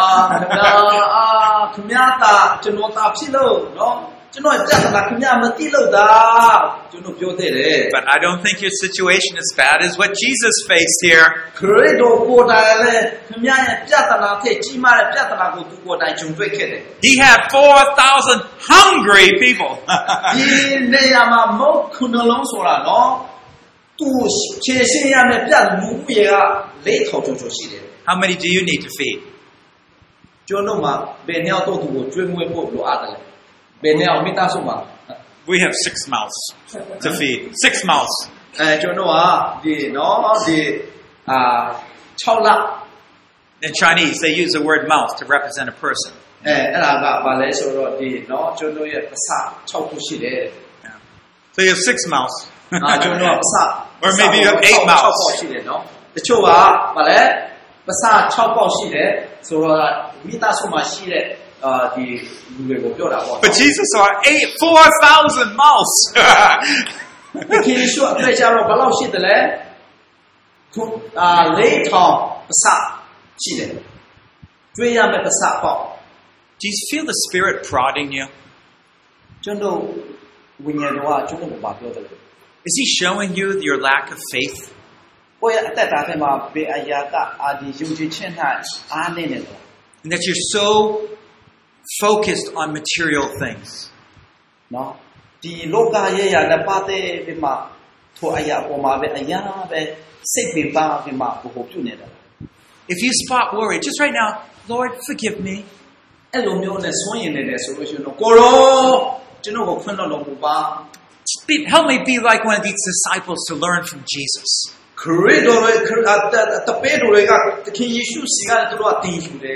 ခင်ဗျားတာကျွန်တော်တာဖြစ်လို့နော်ကျွန်တော်ပြဿနာခင်ဗျားမသိလို့တာကျွန်တော်ပြောသေးတယ် But I don't think your situation is bad as what Jesus faced here. ခရစ်တော်ကိုယ်တိုင်လည်းခင်ဗျားရဲ့ပြဿနာဖြစ်ကြီးမားတဲ့ပြဿနာကိုသူကိုယ်တိုင်ဂျုံတွေ့ခဲ့တယ် He had 4,000 hungry people. ဒီနေရာမှာမုတ်ခုနှလုံးဆိုတာနော်သူခြေရှင်းရမယ့်ပြလူဦးရေက4,000ကျော်ရှိတယ် How many do you need to feed? ကျွန်တော်မှာဘယ်နှစ်ယောက်တော့သူကိုကျွေးမွေးဖို့လိုအပ်တယ်ဘယ်နှစ်ယောက်မိသားစုမှာ We have 6 mouths to feed. 6 mouths. ကျွန်တော်ကဒီနော်ဒီ6လ In Chinese, they use the word mouth to represent a person. အဲ့ဒါကဘာလဲဆိုတော့ဒီနော်ကျွန်တော်ရဲ့ပစ6ခုရှိတယ် So you have 6 mouths. ကျွန်တော်ပစ Or maybe you have 8 mouths. 6ပေါက်ရှိတယ်နော်တချို့ကဘာလဲပစ6ပေါက်ရှိတယ်ဆိုတော့မိသားစုမှာရှိတဲ့ဒီလူတွေကိုပြောတာပေါ့ But Jesus saw 4,000 mouths. ဒီယေရှုအသက်ကြတော့ဘယ်လောက်ရှိတယ်လဲခု4,000ပစရှိတယ်ကျွေးရမယ့်ပစပေါ့ Do you feel the Spirit prodding you? ကျွန်တော်ဝိညာဉ်တော်ကကျွန်တော်ကိုဘာပြောတယ်လဲ Is He showing you your lack of faith? ကိုယ့်ရဲ့အသက်တာထဲမှာဘယ်အရာကဒီယုံကြည်ခြင်း၌အားနည်းနေတယ် And that you're so focused on material things. နော်ဒီလောကရဲ့ရာနဲ့ပတ်သက်ပြီးမှထိုအရာပေါ်မှာပဲအရာပဲစိတ်ပင်ပါပြီးမှဘို့ပြုနေတယ် If you spot worry, just right now, Lord, forgive me. အဲ့လိုမျိုးနဲ့ဆွမ်းရင်နေတယ်ဆိုလို့ရှိရင်တော့ကိုရောကျွန်တော်ကိုခွင့်လွှတ်လို့မပါ Help me be like one of these disciples to learn from Jesus. ခရစ်တော်ရဲ့တပည့်တော်တွေကသခင်ယေရှုစီကသူတို့အတင်ယူတယ်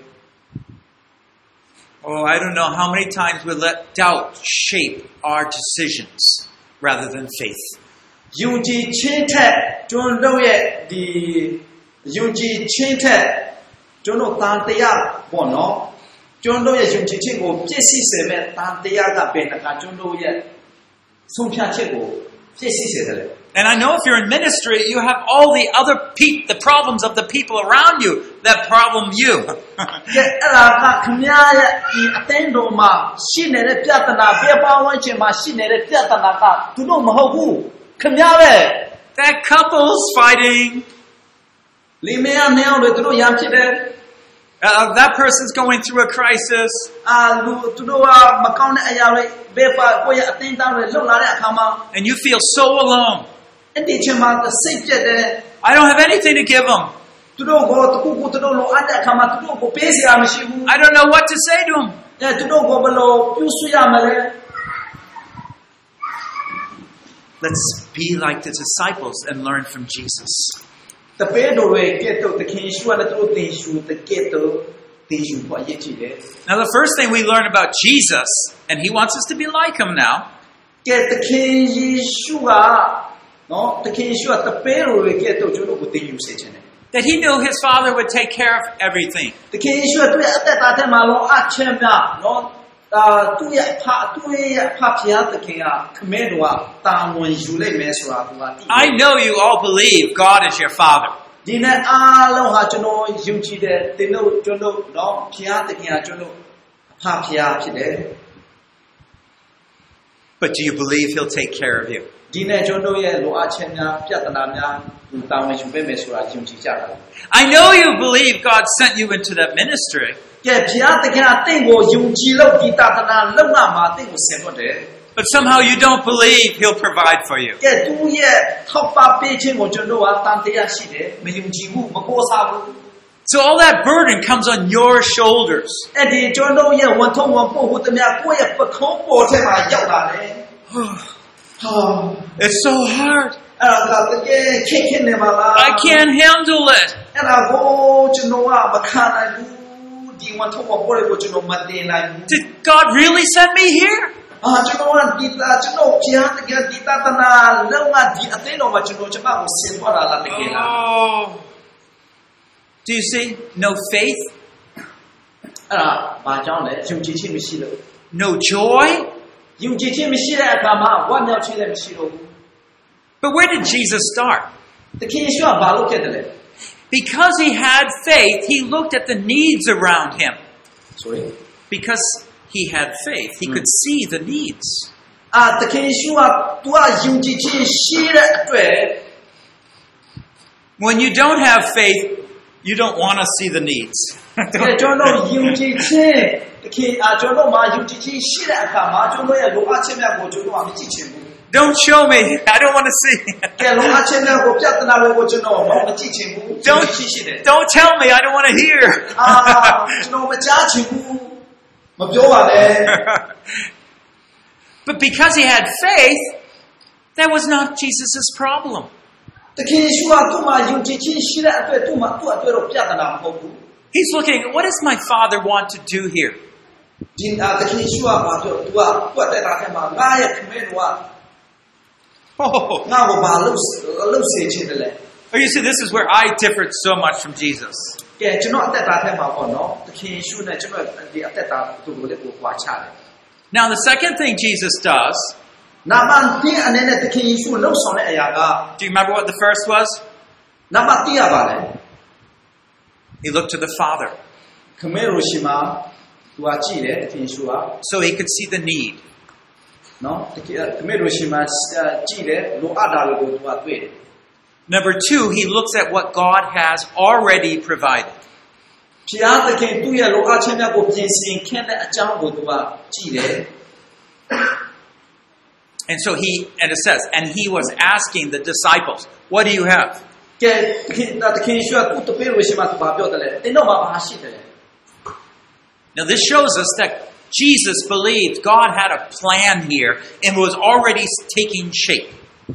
Oh, I don't know how many times we let doubt shape our decisions rather than faith. ယုံကြည်ခြင်းထက်ကျွန်တော်ရဲ့ဒီယုံကြည်ခြင်းထက်ကျွန်တော်တန်တရားပေါ့နော်ကျွန်တော်ရဲ့ယုံကြည်ခြင်းကိုပြည့်စည်စေမဲ့တန်တရားကဘယ်နှခါကျွန်တော်ရဲ့ဆုံးဖြတ်ချက်ကိုပြည့်စည်စေတယ် And I know if you're in ministry, you have all the other the problems of the people around you that problem you. အဲ့ဒါကခင်ဗျားရဲ့ဒီအသင်းတော်မှာရှိနေတဲ့ပြဿနာပြပဝန်းကျင်မှာရှိနေတဲ့ပြဿနာကသူတို့မဟုတ်ဘူးခင်ဗျားပဲ That couple's fighting. လီမေယာနေအောင်လို့သူတို့ရံဖြစ်တယ် That person's going through a crisis. လူသူတို့ကမကောင်းတဲ့အရာတွေဘယ်ပါကိုယ့်ရဲ့အသင်းသားတွေလှုပ်လာတဲ့အခါမှာ And you feel so alone. အဲ့ဒီချိန်မှာစိတ်ပြတ်တယ် I don't have anything to give them. သူတို့ကိုတခုခုသူတို့လိုအပ်တဲ့အခါမှာသူတို့ကိုပေးစရာမရှိဘူး I don't know what to say to them. သူတို့ကိုဘယ်လိုပြုစုရမလဲ Let's be like the disciples and learn from Jesus. တပည့်တော်တွေကဲ့သို့သခင်ယေရှုကလည်းသူတို့သင်ယူတဲ့ကဲ့သို့သင်ယူဖို့အရေးကြီးတယ် Now the first thing we learn about Jesus, and He wants us to be like Him now, ကဲသခင်ယေရှုကနော်သခင်ယေရှုကတပည့်တော်တွေကဲ့သို့ကျွန်တော်ကိုသင်ယူစေခြင်းတယ် that He knew His Father would take care of everything. သခင်ယေရှုကသူ့ရဲ့အသက်တာထဲမှာလောအချင်းများနော်သူ့ရဲ့ဖဖျားသခင်ကခမဲတော်ကတာဝန်ယူလိုက်မယ်ဆိုတာသူကသိတယ် I know you all believe God is your Father. ဒီနေ့အားလုံးဟာကျွန်တော်ယုံကြည်တယ်သင်တို့ကျွန်တော်နော်ဖျားသခင်ကကျွန်တော်ဖဖျားဖြစ်တယ် But do you believe He'll take care of you? ဒီနေ့ကျွန်တော်ရဲ့လိုအပ်ချက်များပြဿနာများသူတာဝန်ယူပေးမယ်ဆိုတာယုံကြည်ကြတာ I know you believe God sent you into that ministry. ကဲဖျားသခင်ကတင့်ကိုယုံကြည်လို့ဒီတာသနာလုံငါမှာတင့်ကိုဆင်ထွက်တယ် But somehow you don't believe He'll provide for you. ကဲသူရဲ့ထောက်ပံ့ပေးခြင်းကိုကျွန်တော်ကတန်တရားရှိတယ်မယုံကြည်ဘူးမကိုးစားဘူး So all that burden comes on your shoulders. အဲ့ဒီကျွန်တော်ရဲ့ဝန်ထုံးဝန်ပို့ဟိုတည်းကိုယ့်ရဲ့ပခုံးပေါ်ထဲမှာရောက်လာတယ် It's so hard. အဲ့ဒါကတကယ်ခက်ခဲနေပါလား I can't handle it. အဲ့ဒါကိုကျွန်တော်ကမခံနိုင်ဘူးဒီဝန်ထုံးဝန်ပို့ကိုကျွန်တော်မတင်နိုင်ဘူး Did God really send me here? ကျွန်တော်ကဒီတာကျွန်တော်ဖျားတကယ်ဒီတာတနာလုံငါဒီအသိတော်မှာကျွန်တော်ကျမကိုဆင်သွားတာလားတကယ်လား Oh. Do you see? No faith. အဲ့ဒါဘာကြောင့်လဲယုံကြည်ခြင်းမရှိလို့ no joy. ယုံကြည်ခြင်းမရှိတဲ့အခါမှာဝမ်းမြောက်ခြင်းလည်းမရှိတော့ဘူး But where did Jesus start? သခင်ယေရှုကဘာလုပ်ခဲ့တယ်လဲ Because he had faith, he looked at the needs around him. sorry Because he had faith, he could see the needs. သခင်ယေရှုကသူကယုံကြည်ခြင်းရှိတဲ့အတွက် When you don't have faith, you don't want to see the needs. ကျွန်တော်ယုံကြည်ခြင်းသခင်ကျွန်တော်မှာယုံကြည်ခြင်းရှိတဲ့အခါမှာကျွန်တော်ရဲ့လိုအပ်ချက်များကိုကျွန်တော်မကြည့်ချင်ဘူး Don't show me. I don't want to see. ကဲလိုအပ်ချက်များကိုပြဿနာတွေကိုကျွန်တော်မကြည့်ချင်ဘူး Don't tell me. I don't want to hear. ကျွန်တော်မကြားချင်ဘူးမပြောပါနဲ့ But because he had faith, that was not Jesus' problem. သခင်ယေရှုကသူ့မှာယုံကြည်ခြင်းရှိတဲ့အတွက်သူ့အတွက်တော့ပြဿနာမဟုတ်ဘူး He's looking, what does my Father want to do here? ဒီသခင်ယေရှုကဘာပြောသူကသူ့တဲ့တာထဲမှာငါရဲ့ခမင်းက Oh, ငါ့ကိုဘာလုပ်စေချင်တယ်လဲ you see, this is where I differed so much from Jesus. ကဲကျွန်တော်အသက်တာထဲမှာပေါ့နော်သခင်ယေရှုနဲ့ကျွန်တော်ဒီအသက်တာသူ့ကိုလည်းကိုကွာခြားတယ် Now, the second thing Jesus does, နာမန်တင်းအနေနဲ့သခင်ယေရှုလှုပ်ဆောင်တဲ့အရာက do you remember what the first was? နာမတိရပါလေ He looked to the Father ခမင်းရိုရှိမှာသူကကြည့်တယ်သခင်ယေရှုက so he could see the need. နော်ခမင်းရိုရှိမှာကြည့်တယ်လိုအပ်တာတွေကိုသူကတွေ့တယ် Number two, he looks at what God has already provided. ဖျားသခင်သူ့ရဲ့လိုအပ်ချက်များကိုပြင်ဆင်ခင်းတဲ့အကြောင်းကိုသူကကြည့်တယ် And so and it says, and he was asking the disciples, what do you have? ကဲသခင်ယေရှုကသူ့တပည့်ရိုရှိမှာသူဘာပြောတယ်လဲတင်းတော့ဘာရှိတယ်လဲ Now this shows us that Jesus believed God had a plan here and was already taking shape.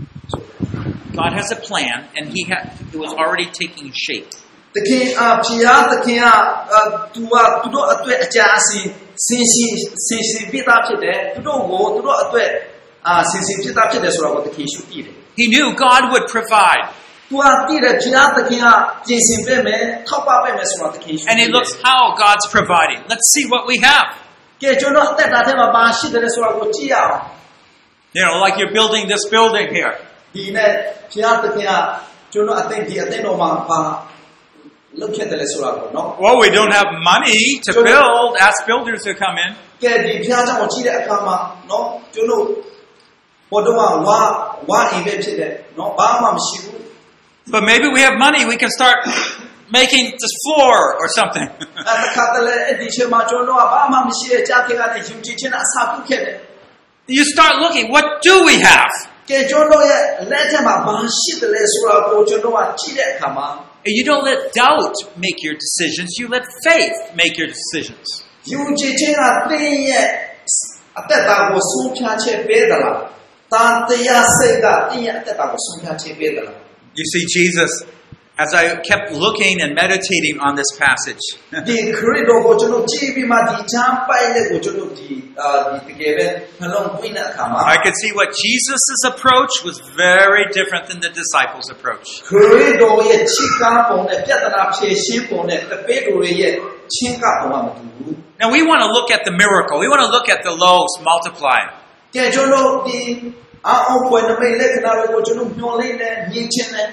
God has a plan and it was already taking shape. သခင်ဖျားသခင်ကသူတို့အတွက်အကြအစင်စင်စီပြတာဖြစ်တယ်သူတို့အတွက်စင်စီပြတာဖြစ်တယ်ဆိုတော့သခင်ယေရှုသိတယ် He knew God would provide. သူကသိတယ်ဖျားသခင်ကပြင်ဆင်ပေးမယ်ထောက်ပံ့ပေးမယ်ဆိုတော့သခင်ယေရှု And he looks how God's providing. Let's see what we have. ကဲကျွန်တော်အသက်တာထဲမှာဘာရှိတယ်လဲဆိုတော့ကိုကြည့်ရအောင် You know, like you're building this building here. ဒီနဲ့ဖျားသခင်ကကျွန်တော်အသိတော်မှာဘာလုပ်ခဲ့တယ်လဲဆိုတော့နော် Well, we don't have money to build. Ask builders to come in. ကဲဒီဖျားเจ้าကိုကြည့်တဲ့အခါမှာနော်ကျွန်တော်ဘောတော့ဝါအိမ်ပဲဖြစ်တယ်နော်ဘာမှမရှိဘူး But maybe we have money. We can start making this floor or something. အခါတလေဒီချိန်မှာကျွန်တော်ကဘာမှမရှိတဲ့ကြားခေကနဲ့ယူကြည်ခြင်းအစာပြုခဲ့တယ် You start looking. What do we have? ကဲကျွန်တော်ရဲ့လက်ထက်မှာဘာရှိတယ်လဲဆိုတော့ကိုကျွန်တော်ကကြည့်တဲ့အခါမှာ And you don't let doubt make your decisions. You let faith make your decisions. ယူကြည်ခြင်းကတင်းရဲ့အသက်တာကိုဆုံးဖြတ်ချက်ပေးတယ်လားတန်တရားစိတ်ကတင်းရဲ့အသက်တာကိုဆုံးဖြတ်ချက်ပေးတယ်လား You see, Jesus, as I kept looking and meditating on this passage, ဒီခရစ်တော်ကိုကျွန်တော်ကြည့်ပြီးမှဒီချမ်းပိုက်လက်ကိုကျွန်တော်ဒီတကယ်ပဲနှလုံးသွင်းတဲ့အခါမှာ I could see what Jesus' approach was very different than the disciples' approach. ခရစ်တော်ရဲ့ချစ်ကားပုံနဲ့ပြဿနာဖြေရှင်းပုံနဲ့တပည့်တော်ရဲ့ချင်းကပုံမှာမတူဘူး Now we want to look at the miracle. We want to look at the loaves multiplying. ကဲကျွန်တော်ဒီအောင်ပွဲနမိတ်လက္ခဏာတွေကိုကျွန်တော်ညှော်လိုက်တယ်မြင်ချင်းတယ်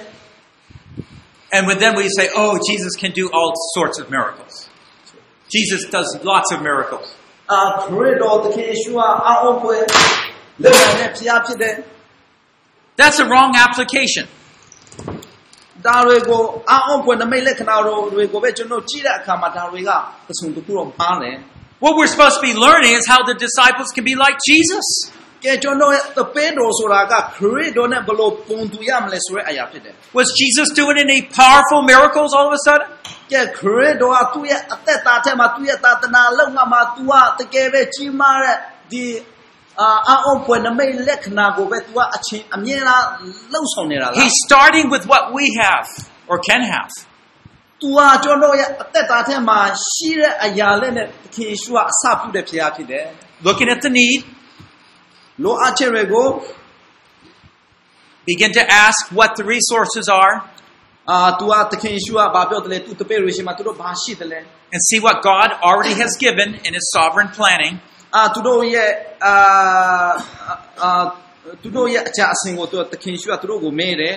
And then we say, oh, Jesus can do all sorts of miracles. Jesus does lots of miracles. ခရစ်တော်သခင်ယေရှုကအောင်ပွဲလက်နဲ့ဖျားဖြစ်တယ် That's a wrong application. ဒါတွေကိုအောင်ပွဲနမိတ်လက္ခဏာတွေကိုပဲကျွန်တော်ကြည့်တဲ့အခါမှာဒါတွေကပစုံတစ်ခုတော့မှားတယ် What we're supposed to be learning is how the disciples can be like Jesus. ကဲကျွန်တော်တပည့်တော်ဆိုတာကခရစ်တော်နဲ့ဘလို့ပုံတူရမလဲဆိုတဲ့အရာဖြစ်တယ် Was Jesus doing any powerful miracles all of a sudden? ကဲခရစ်တော်ကသူ့ရဲ့အသက်တာထဲမှာသူ့ရဲ့သာသနာလုံမှာသူကတကယ်ပဲကြီးမားတဲ့ဒီအောင်ပွဲနမိတ်လက္ခဏာကိုပဲသူကအချင်းအမြဲတမ်းလှုပ်ဆောင်နေတာလား He's starting with what we have or can have. သူကကျွန်တော်ရဲ့အသက်တာထဲမှာရှိတဲ့အရာလေးနဲ့သခင်ယေရှုကအစပြုတဲ့ဖခင်ဖြစ်တယ် Looking at the need, လိုအပ်ချက်တွေကို begin to ask what the resources are, သူကသခင်ယေရှုကဘာပြောတယ်လဲသူတပည့်တွေရှိမှသူတို့ဘာရှိတယ်လဲ and see what God already has given in His sovereign planning. သူတို့ရဲ့သူတို့ရဲ့အကြအစင်ကိုသူတခင်ယေရှုကသူတို့ကိုမေးတယ်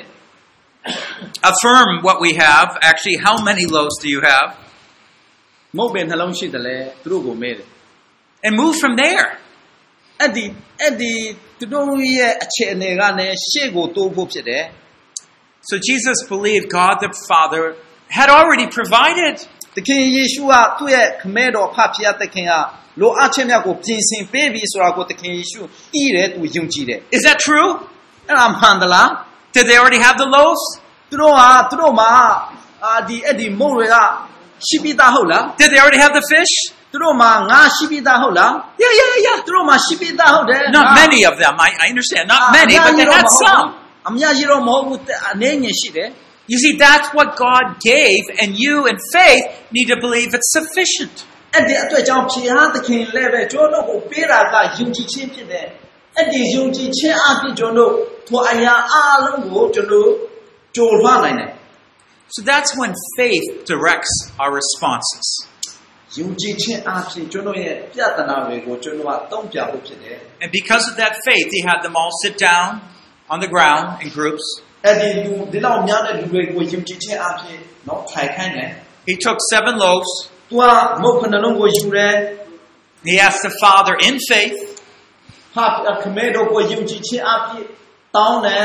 Affirm what we have. Actually, how many loaves do you have? မုတ်ပင်နှလုံးရှိတယ်လေသူတို့ကိုမေးတယ် And move from there. အဲ့ဒီသူတို့ရဲ့အခြေအနေကနေရှေ့ကိုတိုးဖို့ဖြစ်တယ် So Jesus believed God the Father had already provided. တခင်ယေရှုကသူ့ရဲ့ခမဲတော်ဖဖျားသခင်ကလိုအပ်ချက်များကိုပြင်ဆင်ပေးပြီဆိုတာကိုတခင်ယေရှုသိတယ်သူယုံကြည်တယ် Is that true? အဲ့ဒါမှန်သလား Did they already have the loaves? သူတို့မှာဒီမုတ်တွေကရှိပြီးသားဟုတ်လား Did they already have the fish? သူတို့မှာငါရှိပြီးသားဟုတ်လား Yeah. သူတို့မှာရှိပြီးသားဟုတ်တယ် Not many of them. I understand. Not many, but they had some. အများကြီးတော့မဟုတ်ဘူးအနေငယ်ရှိတယ် You see, that's what God gave, and you in faith need to believe it's sufficient. အဲ့ဒီအတွက်ကြောင့်ဖြေဟာသခင်လည်းပဲကျွန်တော်တို့ကိုပေးတာကယုံကြည်ခြင်းဖြစ်တယ်အဲ့ဒီယုံကြည်ခြင်းအပြင်ကျွန်တော်တို့ထိုအရာအလုံးကိုကျွန်တော်ကြိုးလွှမ်းနိုင်တယ် So that's when faith directs our responses. ယုံကြည်ခြင်းအပြင်ကျွန်တော်ရဲ့ပြဿနာတွေကိုကျွန်တော်ကတုံ့ပြန်ဖို့ဖြစ်တယ် And because of that faith, he had them all sit down on the ground in groups. အဲ့ဒီလူဒီလောက်များတဲ့လူတွေကိုယုံကြည်ခြင်းအပြင်နော်ထိုင်ခိုင်းတယ် He took 7 loaves. သူကမုတ်ခဏလုံးကိုယူတယ် He asked the Father in faith. ဟာခမဲတော်ကိုယုံကြည်ခြင်းအပြင်တောင်းတယ်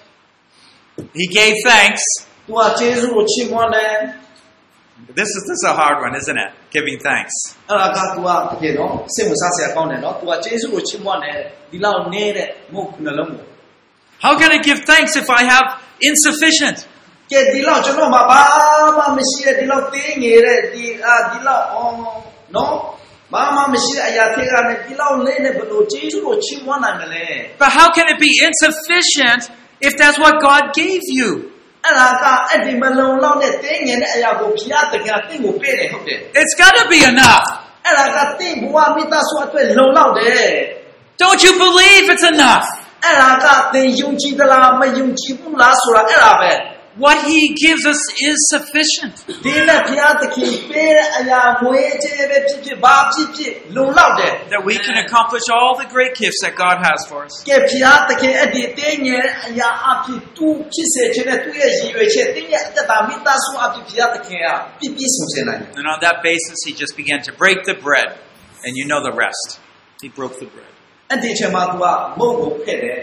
He gave thanks. သူကကျေးဇူးကိုချီးမွမ်းတယ် This is a hard one, isn't it? Giving thanks. အဲ့ဒါကသူကတကယ်တော့စိတ်ဝင်စားစရာကောင်းတယ်နော်သူကကျေးဇူးကိုချီးမွမ်းတယ်ဒီလောက်နေတဲ့မုတ်ခဏလုံးကို How can I give thanks if I have insufficient? ကဲဒီလောက်ကျွန်တော်မှာဘာမှမရှိတဲ့ဒီလောက်သေးငယ်တဲ့ဒီလောက်နော်ဘာမှမရှိတဲ့အရာတွေကလည်းဒီလောက်လေးနဲ့ဘယ်လိုကျေးဇူးကိုချီးမွမ်းနိုင်မလဲ But how can it be insufficient if that's what God gave you? အဲ့ဒါကအဲ့ဒီမလုံလောက်တဲ့သေးငယ်တဲ့အရာကိုဘုရားတကယ်တင့်ကိုပေးတယ်ဟုတ်တယ် It's got to be enough. အဲ့ဒါကတင့်ဘဝမိသားစုအတွက်လုံလောက်တယ် Don't you believe it's enough? အဲ့ဒါကသင်ယုံကြည်သလားမယုံကြည်ဘူးလားဆိုတာအဲ့ဒါပဲ What he gives us is sufficient. ဒီနဲ့ဘုရားသခင်ပေးတဲ့အရာငွေကြေးပဲဖြစ်ဖြစ်ဘာဖြစ်ဖြစ်လုံလောက်တယ် That we can accomplish all the great gifts that God has for us. ကဲဘုရားသခင်အဲ့ဒီတင်းငယ်အရာအဖြစ်သူဖြစ်စေခြင်းနဲ့သူ့ရဲ့ရည်ရွယ်ချက်တင်းရဲ့အသက်တာမိသားစုအဖြစ်ဘုရားသခင်ကပြည့်စုံစေနိုင်တယ် And on that basis, he just began to break the bread. And you know the rest. He broke the bread. အဲ့ဒီအချိန်မှာသူကမုတ်ကိုဖက်တယ်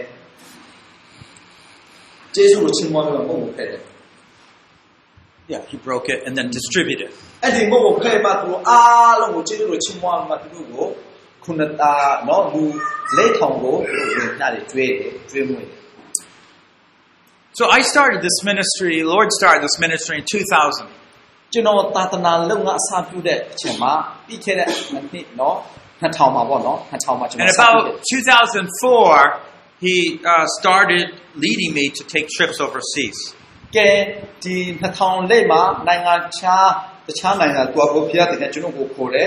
ကျေးဇူးကိုချီးမွမ်းပြီးတော့မုတ်ကိုဖက်တယ် Yeah, he broke it and then distributed. အဲ့ဒီမုတ်ကိုဖက်မှသူအားလုံးကိုကျေးဇူးကိုချီးမွမ်းမှသူတို့ကိုခုနတာနော်လူလက်ထောင်ကိုသူတို့ညနေကျွေးတယ်ကျွေးမွေးတယ် So I started this ministry, the Lord started this ministry in 2000. ကျွန်တော်သာသနာလုပ်ငန်းအစပြုတဲ့အချိန်မှာပြီးခဲ့တဲ့နှစ်နော်2000မှာပေါ့နော်2000မှာကျွန် And တော်စပြုတယ် about 2004, he started leading me to take trips overseas. ကဲဒီ2000လေးမှာနိုင်ငံတခြားနိုင်ငံတွားဖို့ဖျားတဲ့ကျွန်တော်ကိုခေါ်တယ်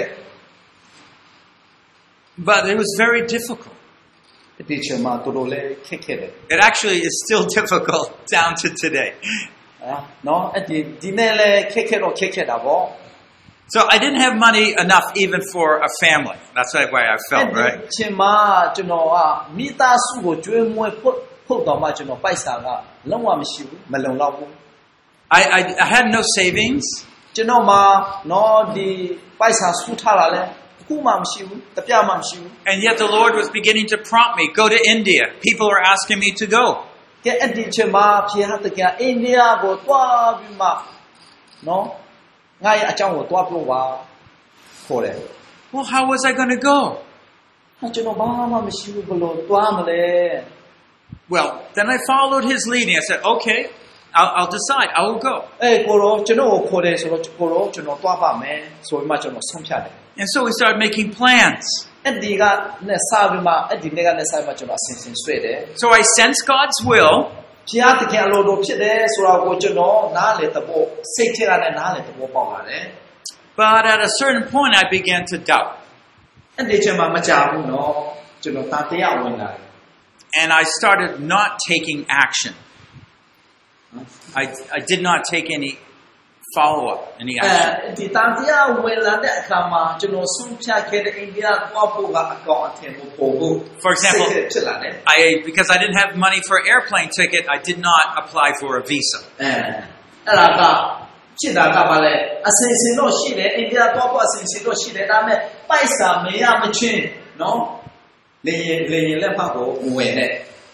But it was very difficult. ဒီချိန်မှာတော်တော်လေးခက်ခဲတယ် It actually is still difficult down to today. နော်အဲ့ဒီနေ့လည်းခက်ခဲတော့ခက်ခဲတာပေါ့ So I didn't have money enough even for a family. That's the way I felt, right? ချိန်မှာကျွန်တော်ကမိသားစုကိုကျွေးမွေးဖို့တော့မှကျွန်တော်ပိုက်စာကလုံးဝမရှိဘူးမလုံလောက်ဘူး I had no savings. ကျွန်တော်မှာနော်ဒီပိုက်စာစုထားတာလဲအခုမှမရှိဘူးတပြမှမရှိဘူး And yet the Lord was beginning to prompt me, go to India. People were asking me to go. ကဲအဲ့ဒီချိန်မှာဖျားတကယ်အိန္ဒိယကိုတွားပြီးမှနော်ငါရဲ့အကြောင်းကိုတွားပြောပါခေါ်တယ် Well, how was I going to go? ကျွန်တော်ဘာမှမရှိဘူးဘလို့တွားမလဲ Well, then I followed his leading. I said, okay, I'll decide. I will go. ကိုရောကျွန်တော်ကိုခေါ်တယ်ဆိုတော့ကိုရောကျွန်တော်တွားပါမယ်ဆိုပြီးမှကျွန်တော်ဆုံးဖြတ်တယ် And so we started making plans. အဲ့ဒီကနဲ့စပြီးမှအဲ့ဒီနေ့ကနဲ့စပြီးမှကျွန်တော်အစဉ်စဉ်ဆွဲတယ် So I sensed God's will. ဘုရားသခင်အလိုတော်ဖြစ်တယ်ဆိုတာကိုကျွန်တော်နားလေသဘောစိတ်ထဲကလည်းနားလေသဘောပေါက်လာတယ် But at a certain point, I began to doubt. အဲ့ဒီချိန်မှာမကြာဘူးနော်ကျွန်တော်တာတရားဝင်လာတယ် And I started not taking action. I did not take any follow-up, any action. ဒီတန်တရားဝင်လာတဲ့အခါမှာကျွန်တော်ဆုံးဖြတ်ခဲ့တဲ့အိန္ဒိယသွားဖို့ကအကောင့်အထင်ကိုပို့ဖို့ For example, ဖြစ်လာတယ် because I didn't have money for an airplane ticket, I did not apply for a visa. အဲ့ဒါကဖြစ်တာကဘာလဲအစင်စင်တော့ရှိတယ်အိန္ဒိယသွားဖို့အစင်စင်တော့ရှိတယ်ဒါပေမဲ့ပိုက်စာမရမချင်းနော်လေရင်လက်ဖက်ကိုမဝင်နဲ့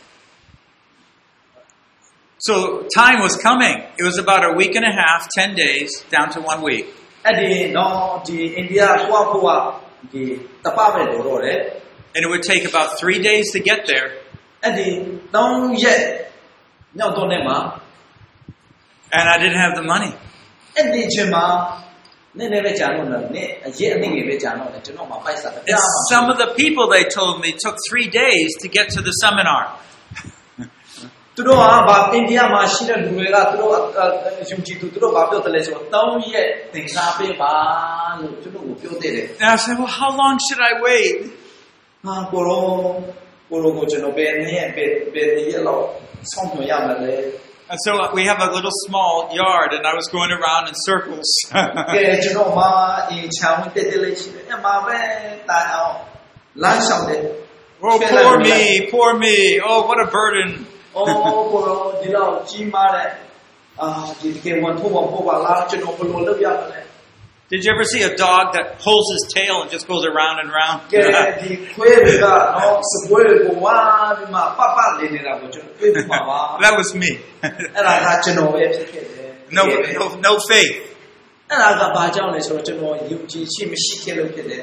So time was coming. It was about a week and a half, 10 days, down to 1 week. အဲ့ဒီနော်ဒီအိန္ဒိယသွားဖို့ကဒီတပတ်ပဲတော့တယ် And it would take about 3 days to get there. အဲ့ဒီ3ရက်ညောက်တော့နေမှာ And I didn't have the money. အဲ့ဒီချိန်မှာနည်းနည်းပဲကြာတော့တယ်အရင်အနည်းငယ်ပဲကြာတော့တယ်ကျွန်တော်မှပိုက်စားတယ် And some of the people, they told me, took 3 days to get to the seminar. သူတို့ကဘာအိန္ဒိယမှာရှိတဲ့လူတွေကသူတို့ယုံကြည်သူတို့ဘာပြောတယ်လဲဆိုတော့3ရက်သင်စားပေးပါလို့ကျွန်တော်ကိုပြောတယ် And I said, well, how long should I wait? ဟာကိုရောကိုကျွန်တော်ပဲနေရက်လောက်ဆောင်ပြရမယ်လေ And so we have a little small yard, and I was going around in circles. ကဲကျွန်တော်မှအင်ချောင်းတက်တယ်လေရှိတယ်အမှပဲတိုင်အောင်လမ်းလျှောက်တယ် Oh, poor me. Oh, what a burden. ကိုရောဒီလောက်ကြီးမားတဲ့ဒီကေဝန်ထိုးဖို့ပါလားကျွန်တော်ဘယ်လိုလုပ်ရမလဲ Did you ever see a dog that pulls his tail and just goes around and around? ကဲဒီခွေးတွေကနော်စပွဲကိုဝါပြီးမှပလေးနေတာကိုကျွန်တော်တွေ့မှာပါ That was me. အဲ့ဒါကကျွန်တော်ပဲဖြစ်ခဲ့တယ် No faith. အဲ့ဒါကဘာကြောင့်လဲဆိုတော့ကျွန်တော်ယုံကြည်ခြင်းမရှိခဲ့လို့ဖြစ်တယ်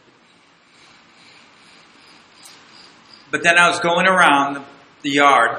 But then I was going around the yard.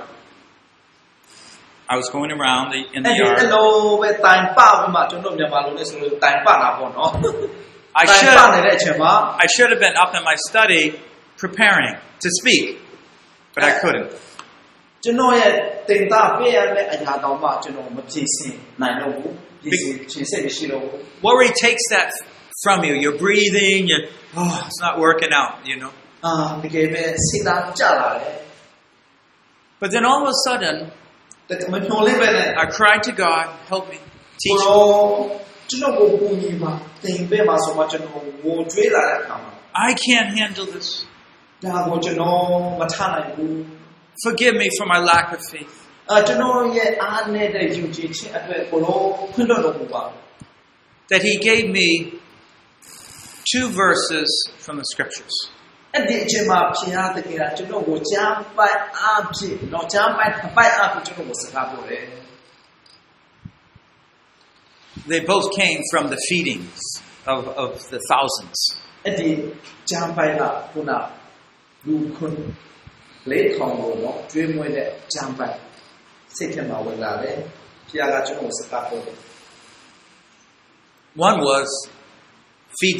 I was going around in the အဲ့ yard. လိုပဲတိုင်ပပြီးမှကျွန်တော်မြန်မာလိုနဲ့ဆိုလို့တိုင်ပတာပေါ့နော် I တိုင်ပနေတဲ့အချိန်မှာ should have been up in my study preparing to speak, but I couldn't. ကျွန်တော်ရဲ့တင်တာပေးရမယ့်အရာတော်မှကျွန်တော်မဖြည့်စင်နိုင်တော့ဘူးဒီချင်းစိတ်မရှိတော့ဘူး Worry takes that from you. You're breathing, it's not working out, you know. တကယ်ပဲစိတ်ဓာတ်ကျလာတယ် But then all of a sudden, တကယ်မနှော်လေးပဲနဲ့ I cried to God, help me, ကို teach me. ကျွန်တော်ကိုပူညီပါတင်ပေးပါဆိုမှကျွန်တော်ငိုကြွေးလာတဲ့အခါမှာ I can't handle this. ဒါကိုကျွန်တော်မထနိုင်ဘူး Forgive me for my lack of faith. ကျွန်တော်ရဲ့အားနည်းတဲ့ယုံကြည်ခြင်းအတွက်ကိုတော့ခွင့်လွှတ်တော်မူပါ That He gave me 2 verses from the scriptures. အဲ့ဒီအချိန်မှာဖျားတကယ်ကျွန်တော်ကိုကြားပိုက်အားဖြင့်တော့ကြားပိုက်အားဖြင့်ကျွန်တော်ကိုစကားပြောတယ် They both came from the feedings of the thousands. အဲ့ဒီကြားပိုက်ကခုနလူခွန်းလေးထောင်ကိုတော့ကျွေးမွေးတဲ့ကြားပိုက်စိတ်ထဲမှာဝင်လာတယ်ဖျားကကျွန်တော်ကိုစကားပြောတယ် One was feed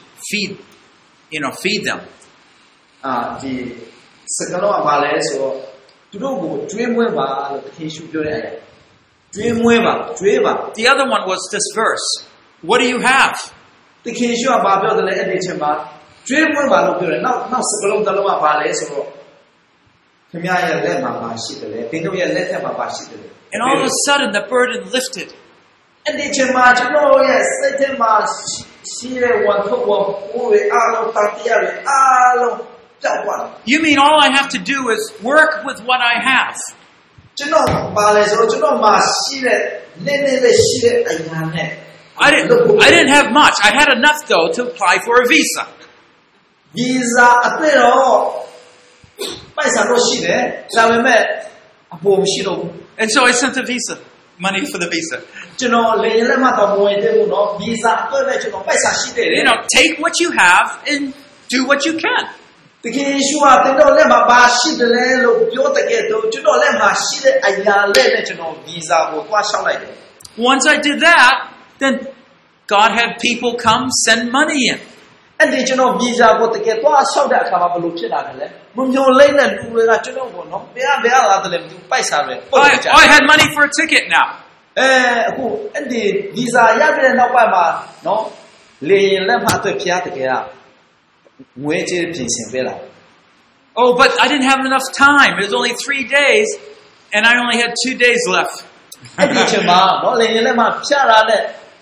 them. ဒီစကားလုံးကဘာလဲဆိုတော့သူတို့ကိုကျွေးမွေးပါလို့သခင်ရှုပြောတဲ့အရာကျွေးမွေးပါကျွေးပါ The other one was this verse. What do you have? သခင်ရှုကဘာပြောတယ်လဲအဲ့ဒီအချိန်မှာကျွေးမွေးပါလို့ပြောတယ်နောက်စကားလုံးတစ်လုံးကဘာလဲဆိုတော့ခင်ဗျားရဲ့လက်မှာပါရှိတယ်လေသင်တို့ရဲ့လက်ထက်မှာပါရှိတယ်လေ And all of a sudden the burden lifted. အဲ့ဒီအချိန်မှာကျွန်တော်ရဲ့စိတ်ထဲမှာရှိတဲ့ဝန်ထုတ်ဝန်ပိုးတွေအားလုံးတတရားတွေအားလုံးကြောက်သွားတယ် You mean all I have to do is work with what I have? ကျွန်တော်ပါလေဆိုတော့ကျွန်တော်မှာရှိတဲ့နည်းနည်းလေးရှိတဲ့အရာနဲ့ I didn't have much. I had enough though to apply for a visa. visa အပြည့်တော့ပိုက်ဆံတော့ရှိတယ်ဒါပေမဲ့အပေါ်မရှိတော့ဘူး And so I sent a visa, money for the visa. ကျွန်တော်လေလက်မှတ်တော့မဝင်သေးဘူးเนาะ visa အတွက်ပဲကျွန်တော်ပိုက်ဆံရှိတယ်လေ You know, take what you have and do what you can. တကယ်ရှိว่าတင်တော့လက်မှာပါရှိတယ်လေလို့ပြောတဲ့ကဲတော့ကျွန်တော်လက်မှာရှိတဲ့အရာလေးနဲ့ကျွန်တော် visa ကိုတွားလျှောက်လိုက်တယ် Once I did that, then God had people come send money in. အဲ့ဒီကျွန်တော် visa ကိုတကယ်တွားလျှောက်တဲ့အခါမှာဘယ်လိုဖြစ်လာတယ်လဲမမျိုးလိမ့်တဲ့လူတွေကကျွန်တော်ကိုเนาะဘယ်လာတယ်လဲပိုက်ဆံပဲပို့ကြ I had money for a ticket now. အခုအဲ့ဒီ visa ရတဲ့နောက်ပိုင်းမှာเนาะလေရင်လက်မှတ်အတွက်ဖျားတကယ်ကငွေကြေးပြင်ဆင်ပေးလာ Oh, but I didn't have enough time. It was only 3 days, and I only had 2 days left. အဲ့ဒီချိန်မှာเนาะလေရင်လက်မှတ်ဖျားလာတဲ့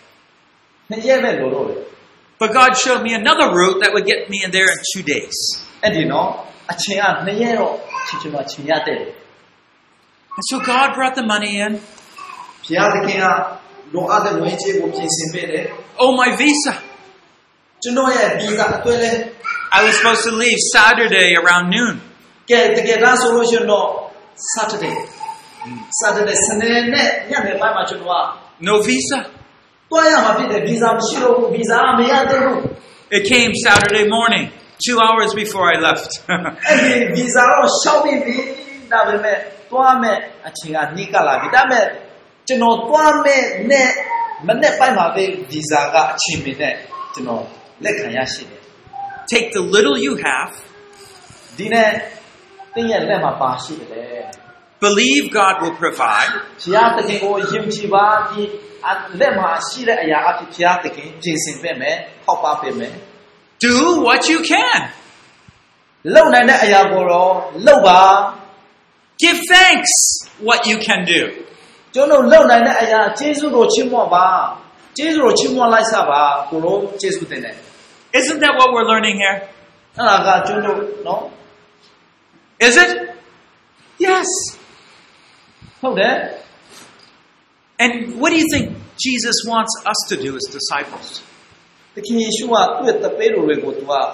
နှစ်ရက်ပဲလိုတော့လေ But God showed me another route that would get me in there in 2 days. အဲ့ဒီနော်အချိန်ကနှစ်ရက်တော့ချင်မချင်ရတဲ့ And so God brought the money in. ဘုရားသခင်ကလိုအပ်တဲ့ငွေကြေးကိုပြင်ဆင်ပေးတယ် Oh, my visa. ကျွန်တော်ရဲ့ဗီဇာအတွက်လဲ I was supposed to leave Saturday around noon. ကဲတကယ်လားဆိုလို့ရှိရင်တော့ Saturday စနေနေ့ညနေပိုင်းမှာကျွန်တော်က No visa. တွားရမှာဖြစ်တယ်ဗီဇာမရှိတော့ဘူးဗီဇာမရသေးဘူး It came Saturday morning, 2 hours before I left. အဲ့ဒီဗီဇာတော့ရှောက်ပြီးပြီဒါပေမဲ့တွားမဲ့အချိန်ကနှိကလာပြီဒါပေမဲ့ကျွန်တော်တွားမဲ့နဲ့မနေ့ပိုင်းမှာပဲဗီဇာကအချိန်မီနဲ့ကျွန်တော်လက်ခံရရှိတယ် Take the little you have. ဒီနေ့တင်းရဲ့လက်မှာပါရှိတယ် Believe God will provide. ဘုရားသခင်ကိုယုံကြည်ပါဒီလက်မှာရှိတဲ့အရာအဖြစ်ဘုရားသခင်ပြင်ဆင်ပေးမယ်ထောက်ပံ့ပေးမယ် Do what you can. လုပ်နိုင်တဲ့အရာကိုတော့လုပ်ပါ Give thanks what you can do. ကျွန်တော်လုပ်နိုင်တဲ့အရာကျေးဇူးတော်ချီးမွမ်းပါကျေးဇူးတော်ချီးမွမ်းလိုက်စပါကိုလိုကျေးဇူးတင်တယ် Isn't that what we're learning here? အဲ့ဒါကကျွန်တော်နော် Is it? Yes. ဟုတ်တယ် And what do you think Jesus wants us to do as disciples? သခင်ယေရှုကသူ့ရဲ့တပည့်တော်တွေကိုသူက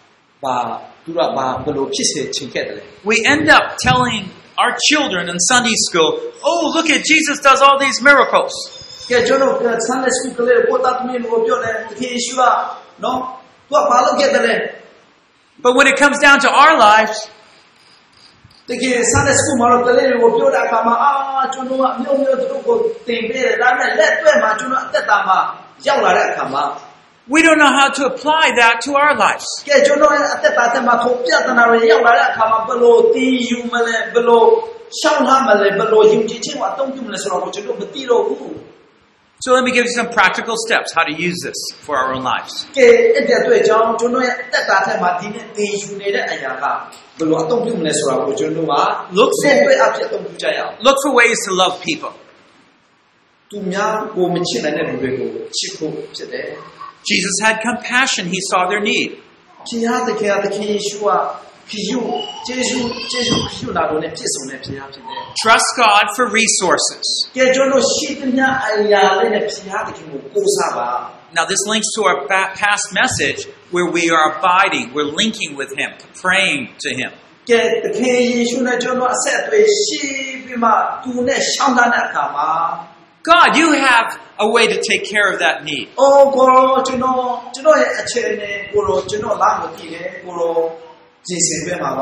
ဘယ်လိုဖြစ်စေချင်ခဲ့တယ်လဲ We end up telling our children in Sunday school, oh, look at Jesus does all these miracles. ကဲကျွန်တော်ဆန်တဲ့စကူကလေးကိုတတ်မင်းကိုပြောတယ်သခင်ယေရှုကနော်သူကဘာလုပ်ခဲ့တယ်လဲ But when it comes down to our lives, တကယ်ဆန်တဲ့စကူမှာတော့ကလေးတွေကိုပြောတဲ့အခါမှာကျွန်တော်ကအမျိုးမျိုးသူတို့ကိုသင်ပေးတယ်ဒါပေမဲ့လက်တွေ့မှာကျွန်တော်အသက်တာမှာရောက်လာတဲ့အခါမှာ we don't know how to apply that to our lives. ကဲကျွန်တော်ရဲ့အသက်တာထဲမှာပုံပြဿနာတွေရောက်လာတဲ့အခါမှာဘယ်လိုတည်ယူမလဲဘယ်လိုရှောင်လာမလဲဘယ်လိုယုံကြည်ခြင်းကိုအသုံးပြုမလဲဆိုတော့ကျွန်တော်မသိတော့ဘူး So let me give you some practical steps how to use this for our own lives. ကဲအဲ့တဲ့အတွက်ကြောင့်ကျွန်တော်ရဲ့အသက်တာထဲမှာဒီနေ့တည်ယူနေတဲ့အရာကဘယ်လိုအသုံးပြုမလဲဆိုတာကိုကျွန်တော်ကလက်တွေ့အဖြစ်အသုံးပြုကြရအောင် Look for ways to love people. သူများကိုမချစ်နိုင်တဲ့လူတွေကိုချစ်ဖို့ဖြစ်တယ် Jesus had compassion. He saw their need. ဘုရားသခင်ယေရှုကကျေးဇူးလာလို့နဲ့ပြည့်စုံတဲ့ဘုရားဖြစ်တယ် Trust God for resources. ကဲကျွန်တော်ရှိသမျှအရာလေးနဲ့ဘုရားသခင်ကိုကိုးစားပါ Now this links to our past message where we are abiding, we're linking with Him, praying to Him. ကဲသခင်ယေရှုနဲ့ကျွန်တော်အဆက်အသွယ်ရှိပြီးမှသူနဲ့ရှောင်းတဲ့အခါမှာ God, you have a way to take care of that need. အိုးကိုကျွန်တော်ရဲ့အခြေအနေကိုကျွန်တော်လာမကြည့်တယ်ကိုပြင်ဆင်ပေးမှာပါ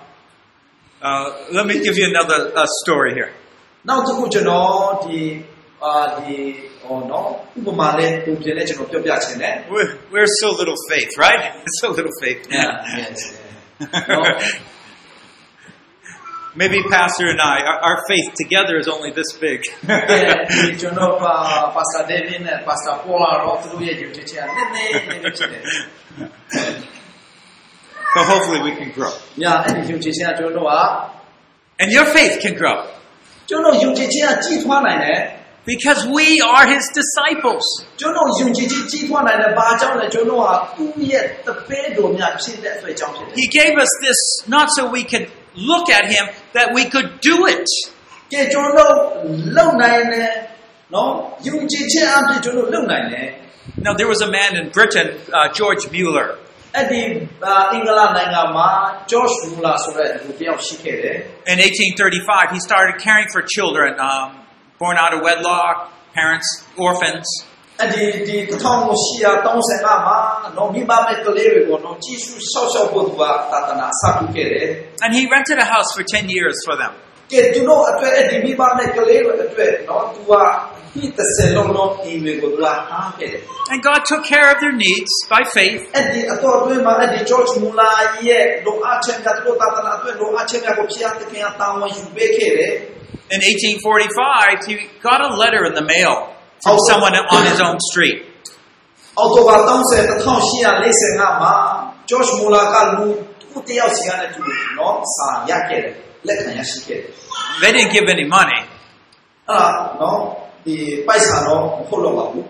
Let me give you another story here. နောက်တစ်ခုကျွန်တော်ဒီနော်ဥပမာလေးပုံပြနေကျွန်တော်ပြောပြချင်တယ် We're so little faith, right? So little faith. yes Maybe Pastor and our faith together is only this big. ကျွန်တော်ပါစတာဒေးဗစ်နဲ့ပါစတာပေါ်လာတော့သူတို့ရဲ့ယုံကြည်ခြင်းနည်းနည်းဖြစ်တယ် But hopefully we can grow. ညာအဲ့ဒီယုံကြည်ခြင်းကကျွန်တော်က And your faith can grow. ကျွန်တော်ယုံကြည်ခြင်းကကြီးထွားနိုင်တယ် Because we are His disciples. ကျွန်တော်ယုံကြည်ခြင်းကြီးထွားနိုင်တယ်ဘာကြောင့်လဲကျွန်တော်ဟာသူ့ရဲ့တပည့်တော်များဖြစ်တဲ့အတွက်ကြောင့်ဖြစ်တယ် He gave us this not so we could look at Him, that we could do it. ကဲကျွန်တော်လုံနိုင်တယ်နော်ယုံကြည်ခြင်းအပြင်ကျွန်တော်လုံနိုင်တယ် Now there was a man in Britain, George Mueller. အဲ့ဒီအင်္ဂလန်နိုင်ငံမှာ George Mueller ဆိုတဲ့လူတစ်ယောက်ရှိခဲ့တယ် In 1835, he started caring for children born out of wedlock, parents, orphans. အဲ့ဒီ1835မှာနော်မိဘမဲ့ကလေးတွေကိုနော်ကြီးစုဆောက်ရှောက်ဖို့သူကသာသနာစပြုခဲ့တယ် And he rented a house for 10 years for them. ကဲသူတို့အတွက်အဲ့ဒီမိဘမဲ့ကလေးတွေအတွက်နော်သူကဒီ30လုံးလုံးအိမ်တွေကိုသူကအားခဲ့တယ် And God took care of their needs by faith. အဲ့ဒီအတော်အတွင်းမှာအဲ့ဒီ George Mueller ရဲ့လိုအပ်ချက်တွေသူတို့သာသနာအတွက်လိုအပ်ချက်တွေကိုဖျားသခင်ကတာဝန်ယူပေးခဲ့တယ် In 1845, he got a letter in the mail from someone on his own street. အော်တိုဘာ1845မှာ George Mueller ကလူတစ်ယောက်စီကနေသူနော်စာရခဲ့တယ်လက်ခံရရှိခဲ့တယ် They didn't give any money. နော်ဒီပိုက်ဆံတော့မဟုတ်တော့ပါဘူး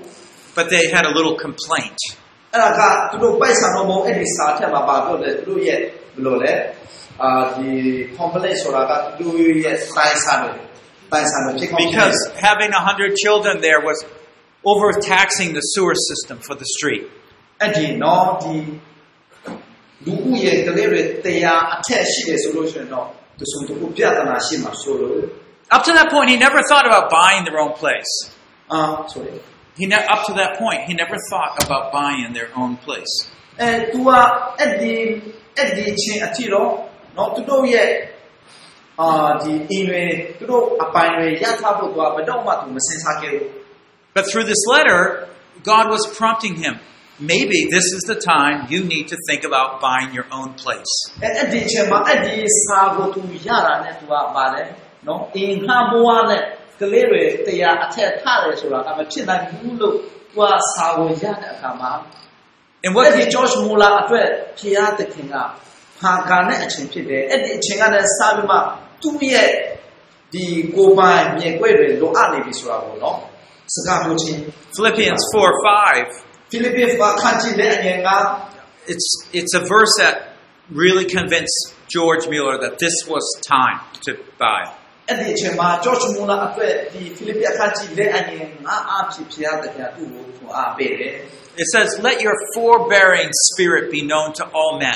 But they had a little complaint. အဲ့ဒါကသူတို့ပိုက်ဆံတော်မုံအဲ့ဒီစာထက်မှာပါပြောတယ်သူတို့ရဲ့ဘယ်လိုလဲဒီ complex ဆိုတာကသူတို့ရဲ့တိုင်ဆံတွေဖြစ်ကုန် Because having 100 children there was overtaxing the sewer system for the street. အဲ့ဒီနော်ဒီလူဦးရေကလေးတွေတရားအထက်ရှိတယ်ဆိုလို့ရှိရင်တော့သူစုံတူပြဿနာရှိမှာဆိုလို့ Up to that point, he never thought about buying their own place. sorry Up to that point, he never thought about buying their own place. သူကအဲ့ဒီချင်းအထီတော့နော်သူတို့ရဲ့ဒီအင်းတွေသူတို့အပိုင်တွေရထားဖို့တော့ဘယ်တော့မှသူမစင်စားခဲ့ဘူး But through this letter, God was prompting him. Maybe this is the time you need to think about buying your own place. အဲ့ဒီချင်းမှာအဲ့ဒီစာကိုသူရတာနဲ့သူကပါလဲနော်အင်းဟာဘဝနဲ့ကလေးတွေတရားအထက်ထားတယ်ဆိုတာကမဖြစ်နိုင်ဘူးလို့သူကစာကိုရတဲ့အခါမှာ And အဲ့ဒီ what George Muller အတွက်ဖျားသခင်ကဖာကာနဲ့အချင်းဖြစ်တယ်အဲ့ဒီအချင်းကလည်းစာပြီးမှသူ့ရဲ့ဒီကိုယ်ပိုင်မြေကွက်တွေလိုအပ်နေပြီဆိုတာကိုနော်စကားပြောချင်း Philippians 4:5, Philippians ခန်းကြီးတဲ့အငယ်က it's a verse that really convinced George Mueller that this was time to buy. အဲ့ဒီအချိန်မှာ George Muller အတွက်ဒီ Philippians ခန်းကြီးတဲ့အငယ်ငါအဖြစ်ဖျားသခင်သူ့ကိုထွန်အားပေးတယ် It says, "Let your forbearing spirit be known to all men."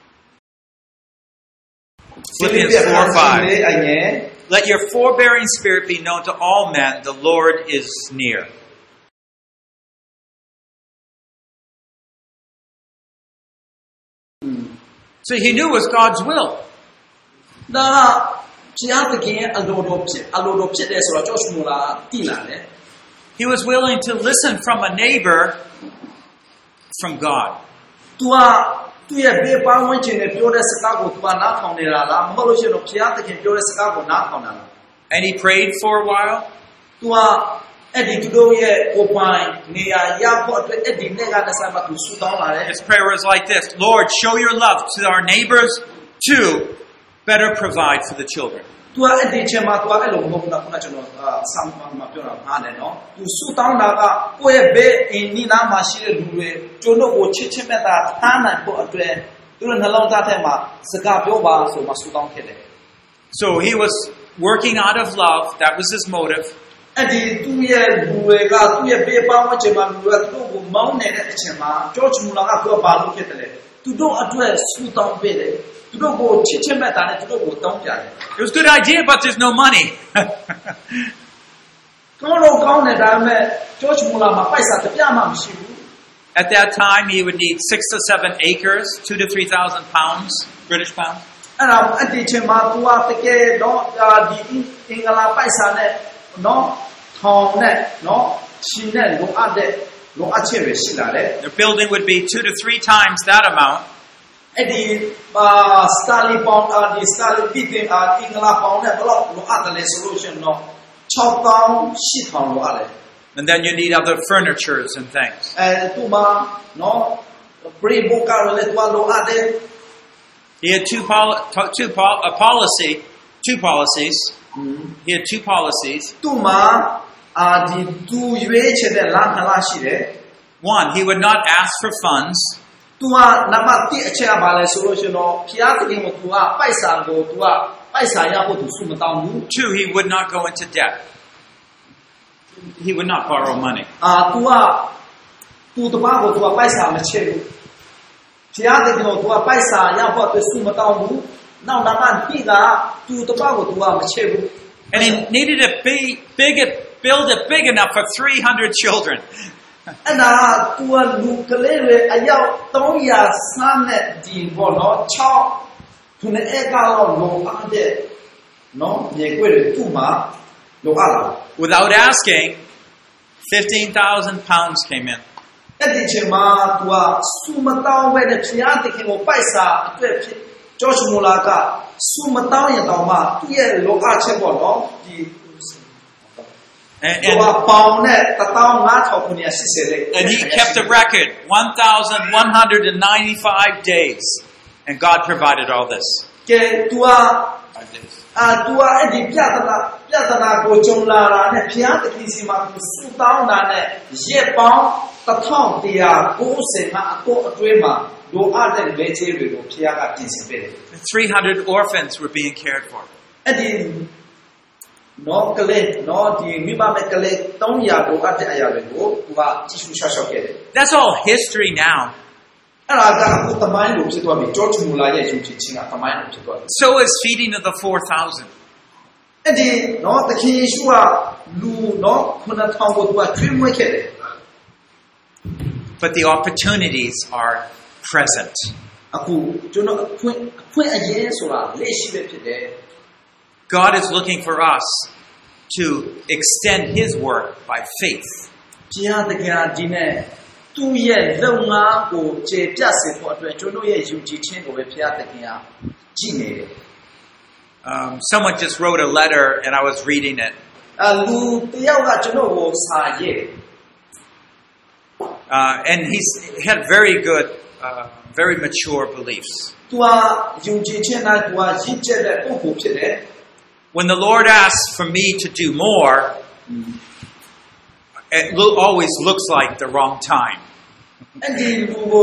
Philippians 4:5. Let your forbearing spirit be known to all men. The Lord is near. So he knew it was God's will. ဒါဖျားသခင်ရဲ့အလိုတော်ဖြစ်တယ်ဆိုတော့ George Muller သိလာတယ် He was willing to listen from a neighbor from God. သူကသူ့ရဲ့ဘေးပန်းဝင်ခြင်းနဲ့ပြောတဲ့စကားကိုသူကနားထောင်နေတာလားမဟုတ်လို့ရှိရင်တော့ဘုရားသခင်ပြောတဲ့စကားကိုနားထောင်တာလား And he prayed for a while. သူကအဲ့ဒီသူတို့ရဲ့ကိုယ်ပိုင်နေရာရဖို့အတွက်အဲ့ဒီနေ့ကလည်းဆက်မသူဆူတောင်းလာတယ် His prayer was like this: Lord, show your love to our neighbors to better provide for the children. သူကအဲ့ဒီချိန်မှာသူကအဲ့လိုမဟုတ်ဘူးခုနကျွန်တော်ဆမ်မှာပြောတာမှားတယ်နော်သူဆူတောင်းတာကကိုယ့်ရဲ့ဘေးအင်းနီနာမှာရှိတဲ့လူတွေကျွန်တော်ကိုချစ်ချစ်မြတ်တာထားနိုင်ဖို့အတွက်သူတို့နှလုံးသားထဲမှာစကားပြောပါဆိုမှဆူတောင်းခဲ့တယ် So he was working out of love. That was his motive. အဲ့ဒီသူ့ရဲ့လူတွေကသူ့ရဲ့ဘေးပန်းဝင်ချိန်မှာလူတွေကသူတို့ကိုမောင်းနေတဲ့အချိန်မှာ George Muller ကသူကဘာလုပ်ခဲ့တယ်သူတို့အတွက်ဆူတောင်းပေးတယ်သူတို့ကိုချစ်ချစ်မြတ်တာနဲ့သူတို့ကိုတောင်းကြတယ် It was a good idea, but there's no money. ကောင်းတော့ကောင်းတယ်ဒါပေမဲ့ George Muller မှာပိုက်ဆံတစ်ပြားမှမရှိဘူး At that time, he would need 6 to 7 acres, 2 to 3,000 pounds, British pounds. အဲ့ဒါအဒီချိန်မှာသူကတကယ်တော့ဒီအင်္ဂလာပိုက်ဆံနဲ့နော်ထောင်နဲ့နော်ရှင်နဲ့လိုအပ်တဲ့လိုအပ်ချက်တွေရှိလာတယ် The building would be 2 to 3 times that amount. အဲ့ဒီစတာလီပေါင်းဒီစတာလီပြည်တင်အင်္ဂလာပေါင်းနဲ့ဘယ်လောက်လိုအပ်တယ်လဲဆိုလို့ရှိရင်တော့6,000 လိုအပ်တယ် And then you need other furnitures and things. တူမနော်ပရိဘောကလည်းတူလိုအပ်တယ် He had two policies. He had two policies. တူမဒီသူရွေးချယ်တဲ့လမ်းခလာရှိတယ် One, he would not ask for funds. သူကနံပါတ်1အချက်ကဘာလဲဆိုလို့ရှိရင်တော့ဖျားသခင်ကိုသူကပိုက်ဆံကိုသူကပိုက်ဆံရဖို့သူစုမတောင်းဘူး Two, he would not go into debt. He would not borrow money. သူတပားကိုသူကပိုက်ဆံမချေဘူးဖျားသခင်ကိုသူကပိုက်ဆံရဖို့သူစုမတောင်းဘူးနောက်နံပါတ်2ကသူတပားကိုသူကမချေဘူး And he needed to build it big enough for 300 children. အဲ့ဒါသူကလူကလေးတွေအယောက်300ဆန်းနဲ့ဒီဘောနော်6ခုနဲ့အကောက်လောအပ်တဲ့နော်မြေကွက်တွေသူ့မှာလိုအပ်လာ Without asking, 15,000 pounds came in. အဲ့ဒီချိန်မှာသူကစုမတောင်းပဲနဲ့ဖျားသခင်ကိုပိုက်စာအတွက်ဖြစ် George Muller ကစုမတောင်းရင်တောင်မှသူ့ရဲ့လောကချက်ပေါ့နော်ဒီ And he kept a record, 1,195 days. And God provided all this. 5 days. သူကအဲ့ဒီပြဿနာကိုကြုံလာတာနဲ့ဘုရားသခင်စီမှာဆူတောင်းတာနဲ့ရက်ပေါင်း1190မှာအတော့အတွင်းမှာလိုအပ်တဲ့မဲချေတွေကိုဘုရားကပြင်ဆင်ပေးတယ် 300 orphans were being cared for. အဲ့ဒီနော်ကလေးနော်ဒီမိဘမဲ့ကလေး300လိုအပ်တဲ့အရာတွေကိုသူကကြည့်ရှုရှောက်ရှောက်ခဲ့တယ် That's all history now. အဲ့ဒါကအခုသမိုင်းလိုဖြစ်သွားပြီဂျော့ဂျ်မူလာရဲ့ယုံကြည်ခြင်းကသမိုင်းလိုဖြစ်သွားပြီ So is feeding of the 4,000. အဲ့ဒီနော်သခင်ယေရှုကလူနော်9000ကိုသူကထွေးမွေးခဲ့တယ် But the opportunities are present. အခုကျွန်တော်အခွင့်အရေးဆိုတာလက်ရှိပဲဖြစ်တယ် God is looking for us to extend His work by faith. ဘုရားသခင်ဒီနဲ့သူ့ရဲ့လုံငါကိုကျေပြတ်စေဖို့အတွက်ကျွန်တော်ရဲ့ယုံကြည်ခြင်းကိုပဲဘုရားသခင်ကကြည့်နေတယ် Someone just wrote a letter and I was reading it. လူတယောက်ကကျွန်တော်ကိုစာရေး And he had very good, very mature beliefs. သူကယုံကြည်ခြင်းနဲ့သူကရင့်ကျက်တဲ့ပုဂ္ဂိုလ်ဖြစ်တယ် When the Lord asks for me to do more, it always looks like the wrong time. အဲ့ဒီလူကို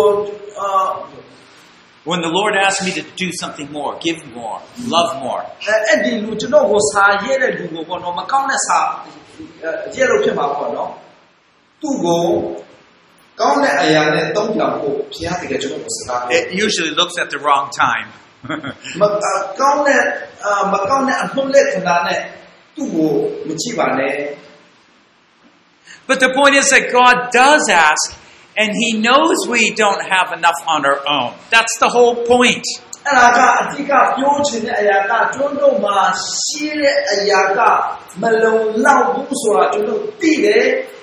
When the Lord asks me to do something more, give more, love more, အဲ့ဒီလူကျွန်တော်ကိုစာရေးတဲ့လူကိုပေါ့နော်မကောင်းတဲ့စာရေးလို့ဖြစ်မှာပေါ့နော်သူ့ကိုကောင်းတဲ့အရာနဲ့တုံ့ပြန်ဖို့ဘုရားတကယ်ကျွန်တော်ကိုစကားပြော it usually looks at the wrong time. မကောင်းတဲ့အမှုလက်ခဏနဲ့သူ့ကိုမကြည့်ပါနဲ့ But the point is that God does ask, and He knows we don't have enough on our own. That's the whole point. အဲ့ဒါကအဓိကပြောချင်တဲ့အရာကကျွန်တော်မှာရှိတဲ့အရာကမလုံလောက်ဘူးဆိုတာကျွန်တော်သိတယ်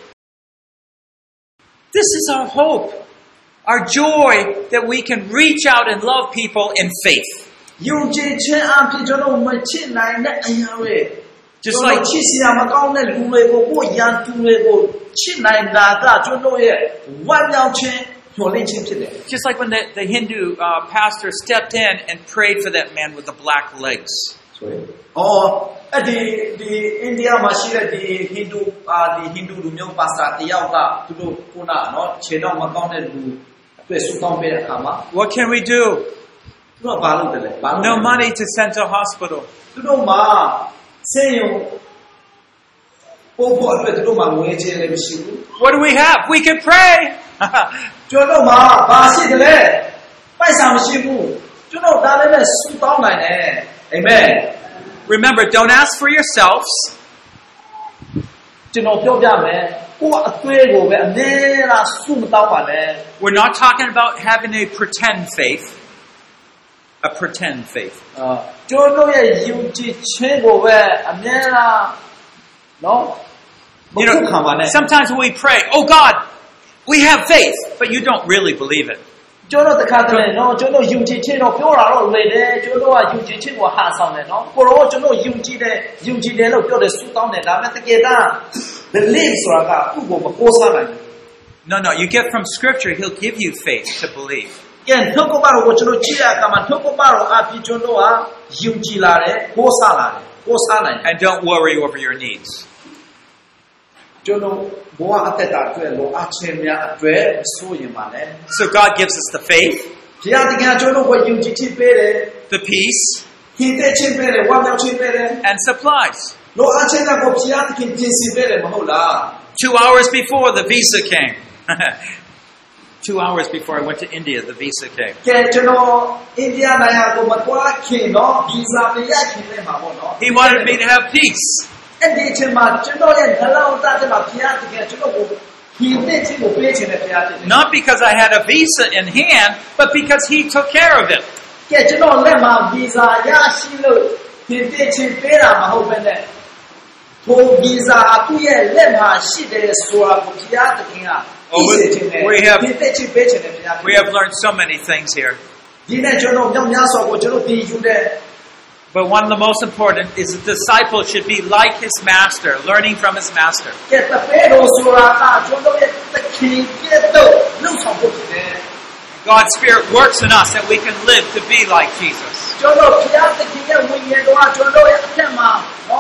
This is our hope, our joy that we can reach out and love people in faith. ယုံကြည်ခြင်းအပြင်ကျွန်တော်မချစ်နိုင်တဲ့အရာတွေ Just like ချစ်စရာမကောင်းတဲ့လူတွေကိုကိုယ်ရန်သူတွေကိုချစ်နိုင်တာကကျွန်တော်ရဲ့ဝမ်းမြောက်ခြင်းညှို့လင့်ခြင်းဖြစ်တယ် Just like when the Hindu pastor stepped in and prayed for that man with the black legs. အော်အဲ့ဒီအိန္ဒိယမှာရှိတဲ့ဒီဟိန္ဒူလူမျိုးပါစတာတယောက်ကသူတို့ခုနနော်ခြေတော့မကောင်းတဲ့လူအတွက်ဆုတောင်းပေးတဲ့အခါမှာ What can we do? သူတို့ဘာလုပ်တယ်လဲ No money to send to hospital. သူတို့မှာဆေးရုံပို့ဖို့အတွက်သူတို့မှာငွေချေလည်းမရှိဘူး What do we have? We can pray. ကျွန်တော်မှာဘာရှိတယ်လဲပိုက်ဆံမရှိဘူးကျွန်တော်ဒါလည်းနဲ့ဆုတောင်းနိုင်တယ်အာမင် Remember, don't ask for yourselves. ကျွန်တော်ပြောပြမယ်ကိုယ်အသွေးကိုပဲအမြဲတမ်းဆုမတောင်းပါနဲ့ We're not talking about having a pretend faith. A pretend faith. ကျွန်တော်ရဲ့ယုံကြည်ခြင်းကိုပဲအမြဲတမ်းနော် You know, sometimes we pray, oh God, we have faith, but you don't really believe it. ကျွန်တော်တခါတလေနော်ကျွန်တော်ယုံကြည်ခြင်းတော့ပြောတာတော့လွယ်တယ်ကျွန်တော်ကယုံကြည်ခြင်းကိုဟာဆောင်တယ်နော်ကိုရောကျွန်တော်ယုံကြည်တယ်လို့ပြောတယ်ဆုတောင်းတယ်ဒါပေမဲ့တကယ်တမ်း believe ဆိုတာကသူ့ကိုမကိုးစားနိုင်ဘူး No, you get from Scripture, He'll give you faith to believe. ကဲထုတ်ကပါတော့ကိုကျွန်တော်ကြည့်ရကမှထုတ်ကပါတော့အပြည့်ကျွန်တော်ကယုံကြည်လာတယ်ကိုးစားလာတယ်ကိုးစားနိုင်တယ် And don't worry over your needs. ကျွန်တော်ဘဝအသက်တာအတွက်လိုအပ်ခြင်းများအတွက်ဆိုရင်ပါလေ So God gives us the faith, ဘုရားသခင်ကျွန်တော်ကိုယုံကြည်ခြင်းပေးတယ် the peace, ဟင်းတဲ့ခြင်းပေးတယ်ဝမ်းမြောက်ခြင်းပေးတယ် and supplies. လိုအပ်ခြင်းကကိုဘုရားသခင်ပြင်ဆင်ပေးတယ်မဟုတ်လား 2 hours before the visa came. 2 hours before I went to India, the visa came. ကဲကျွန်တော်အိန္ဒိယနိုင်ငံကိုမတွားခင်တော့ဗီဇာမရခင်နဲ့မှာပေါ့နော် He wanted me to have peace. အဲ့ဒီအချိန်မှာကျွန်တော်ရဲ့နှလုံးသားထဲမှာဘုရားသခင်ကျွန်တော်ကိုဟင်းတဲ့ခြင်းကိုပေးခြင်းနဲ့ဘုရားသခင် Not because I had a visa in hand, but because He took care of it. ကဲကျွန်တော်လက်မှာဗီဇာရရှိလို့ဟင်းတဲ့ခြင်းပေးတာမဟုတ်ဘဲနဲ့ထိုဗီဇာသူ့ရဲ့လက်မှာရှိတယ်ဆိုတာကိုဘုရားသခင်က We have learned so many things here. But one of the most important is a disciple should be like his master, learning from his master. God's Spirit works in us that we can live to be like Jesus.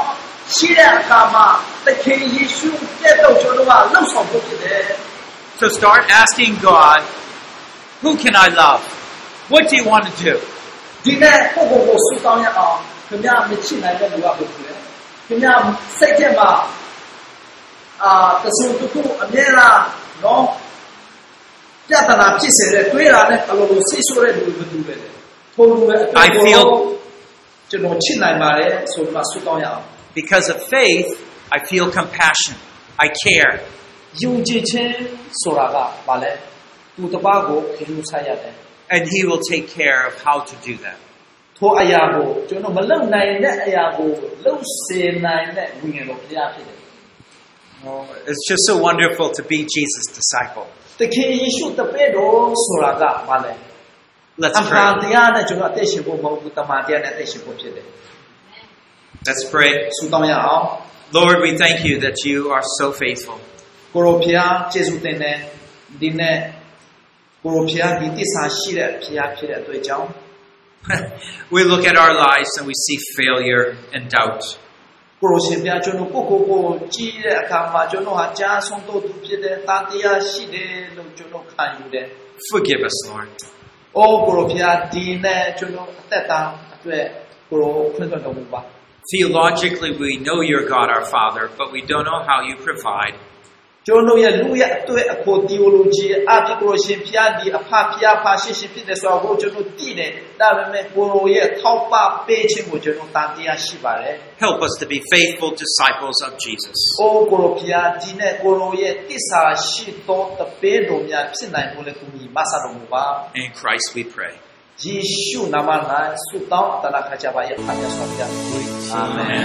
ရှိတဲ့အခါမှာသခင်ယေရှုတဲ့တော့ကျွန်တော်ကလှုပ်ဆောင်ဖို့ဖြစ်တယ် So start asking God, who can I love? What do you want to do? ဒီနေ့ကိုကိုကိုဆူတောင်းရအောင်ခင်ဗျားမချစ်နိုင်တဲ့လူကဘယ်လိုလဲခင်ဗျားစိတ်ထဲမှာတဆူတူတူအမြဲတမ်းနော်ပြဿနာဖြစ်စေတဲ့တွေးတာနဲ့အလိုလိုဆိတ်ဆိုးတဲ့လူဘယ်လိုလဲထိုလူပဲကျွန်တော်ချစ်နိုင်ပါတယ်ဆိုတော့ဆူတောင်းရအောင် Because of faith, I feel compassion. I care. ယုံကြည်ခြင်းဆိုတာကဘာလဲသူတစ်ပါးကိုခင်လို့ဆက်ရတယ် And He will take care of how to do that. ထိုအရာကိုကျွန်တော်မလုပ်နိုင်တဲ့အရာကိုလုပ်စေနိုင်တဲ့ဝိညာဉ်တော်ဘုရားဖြစ်တယ် It's just so wonderful to be Jesus' disciple. သခင်ယေရှုတပည့်တော်ဆိုတာကဘာလဲ Let's အမှန် pray. တရားနဲ့ကျွန်တော်အသက်ရှင်ဖို့မဟုတ်ဘူးတမန်တရားနဲ့အသက်ရှင်ဖို့ဖြစ်တယ် Let's pray. ဆုတောင်းရအောင် Lord, we thank you that you are so faithful. ကိုရောဘုရားကျေးဇူးတင်တယ်ဒီနေ့ကိုရောဘုရားဒီတစ္ဆာရှိတဲ့ဘုရားဖြစ်တဲ့အတွက်ကြောင့် We look at our lives and we see failure and doubt. ကိုရောရှင်ဘုရားကျွန်တော်ကိုကြည့်တဲ့အခါမှာကျွန်တော်ဟာကြားဆုံးတော့သူဖြစ်တဲ့တာတရားရှိတယ်လို့ကျွန်တော်ခံယူတယ် Forgive us, Lord. အိုးကိုရောဘုရားဒီနေ့ကျွန်တော်အသက်တာအတွက်ကိုရောခွင့်တော်မူပါ Theologically, we know you're God our Father, but we don't know how you provide. ကျွန်တော်ရဲ့လူရဲ့အတွေ့အခေါ် theology အဖြစ်ကိုရှင်ဖျားဒီအဖဖျားဖရှိရှိဖြစ်တဲ့ဆိုတော့ကျွန်တော်တည်တယ်ဒါပေမဲ့ကိုရောရဲ့ထောက်ပပေးခြင်းကိုကျွန်တော်တန်တရားရှိပါတယ် Help us to be faithful disciples of Jesus. အိုးကိုရောဖျားဒီနေ့ကိုရောရဲ့တစ္ဆာရှိသောတပည့်တော်များဖြစ်နိုင်ဖို့လည်းကူညီမဆတော်မူပါ In Christ we pray. ယေရှုနာမ၌ဆုတောင်းတနာခကြပါရဲ့ဖခင်ဆောဘုရားအာမင်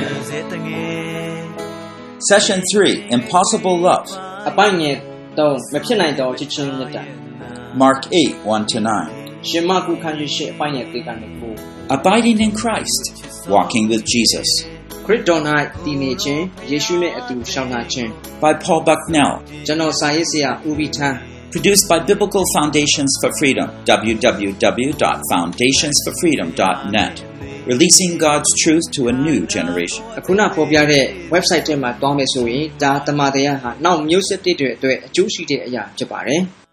Session 3, Impossible Love. အပိုင်းငယ်3မဖြစ်နိုင်သောချစ်ခြင်းမြတ်တာ Mark 8, 1-9. ရှင်မကုခန်းရှိအပိုင်းငယ်3ကနေ9 Abiding in Christ, walking with Jesus. ခရစ်တော်၌တည်နေခြင်းယေရှုနှင့်အတူရှောင်နာခြင်း By Paul Bucknell. ကျွန်တော်စာရေးဆရာဦးဘီထန်း Produced by Biblical Foundations for Freedom. www.foundationsforfreedom.net. Releasing God's truth to a new generation. အခုနပေါ်ပြတဲ့ website ထဲမှာတွားမယ်ဆိုရင်ဒါတမန်တရားဟာနောက်မျိုးဆက်တွေအတွက်အကျိုးရှိတဲ့အရာဖြစ်ပါတယ်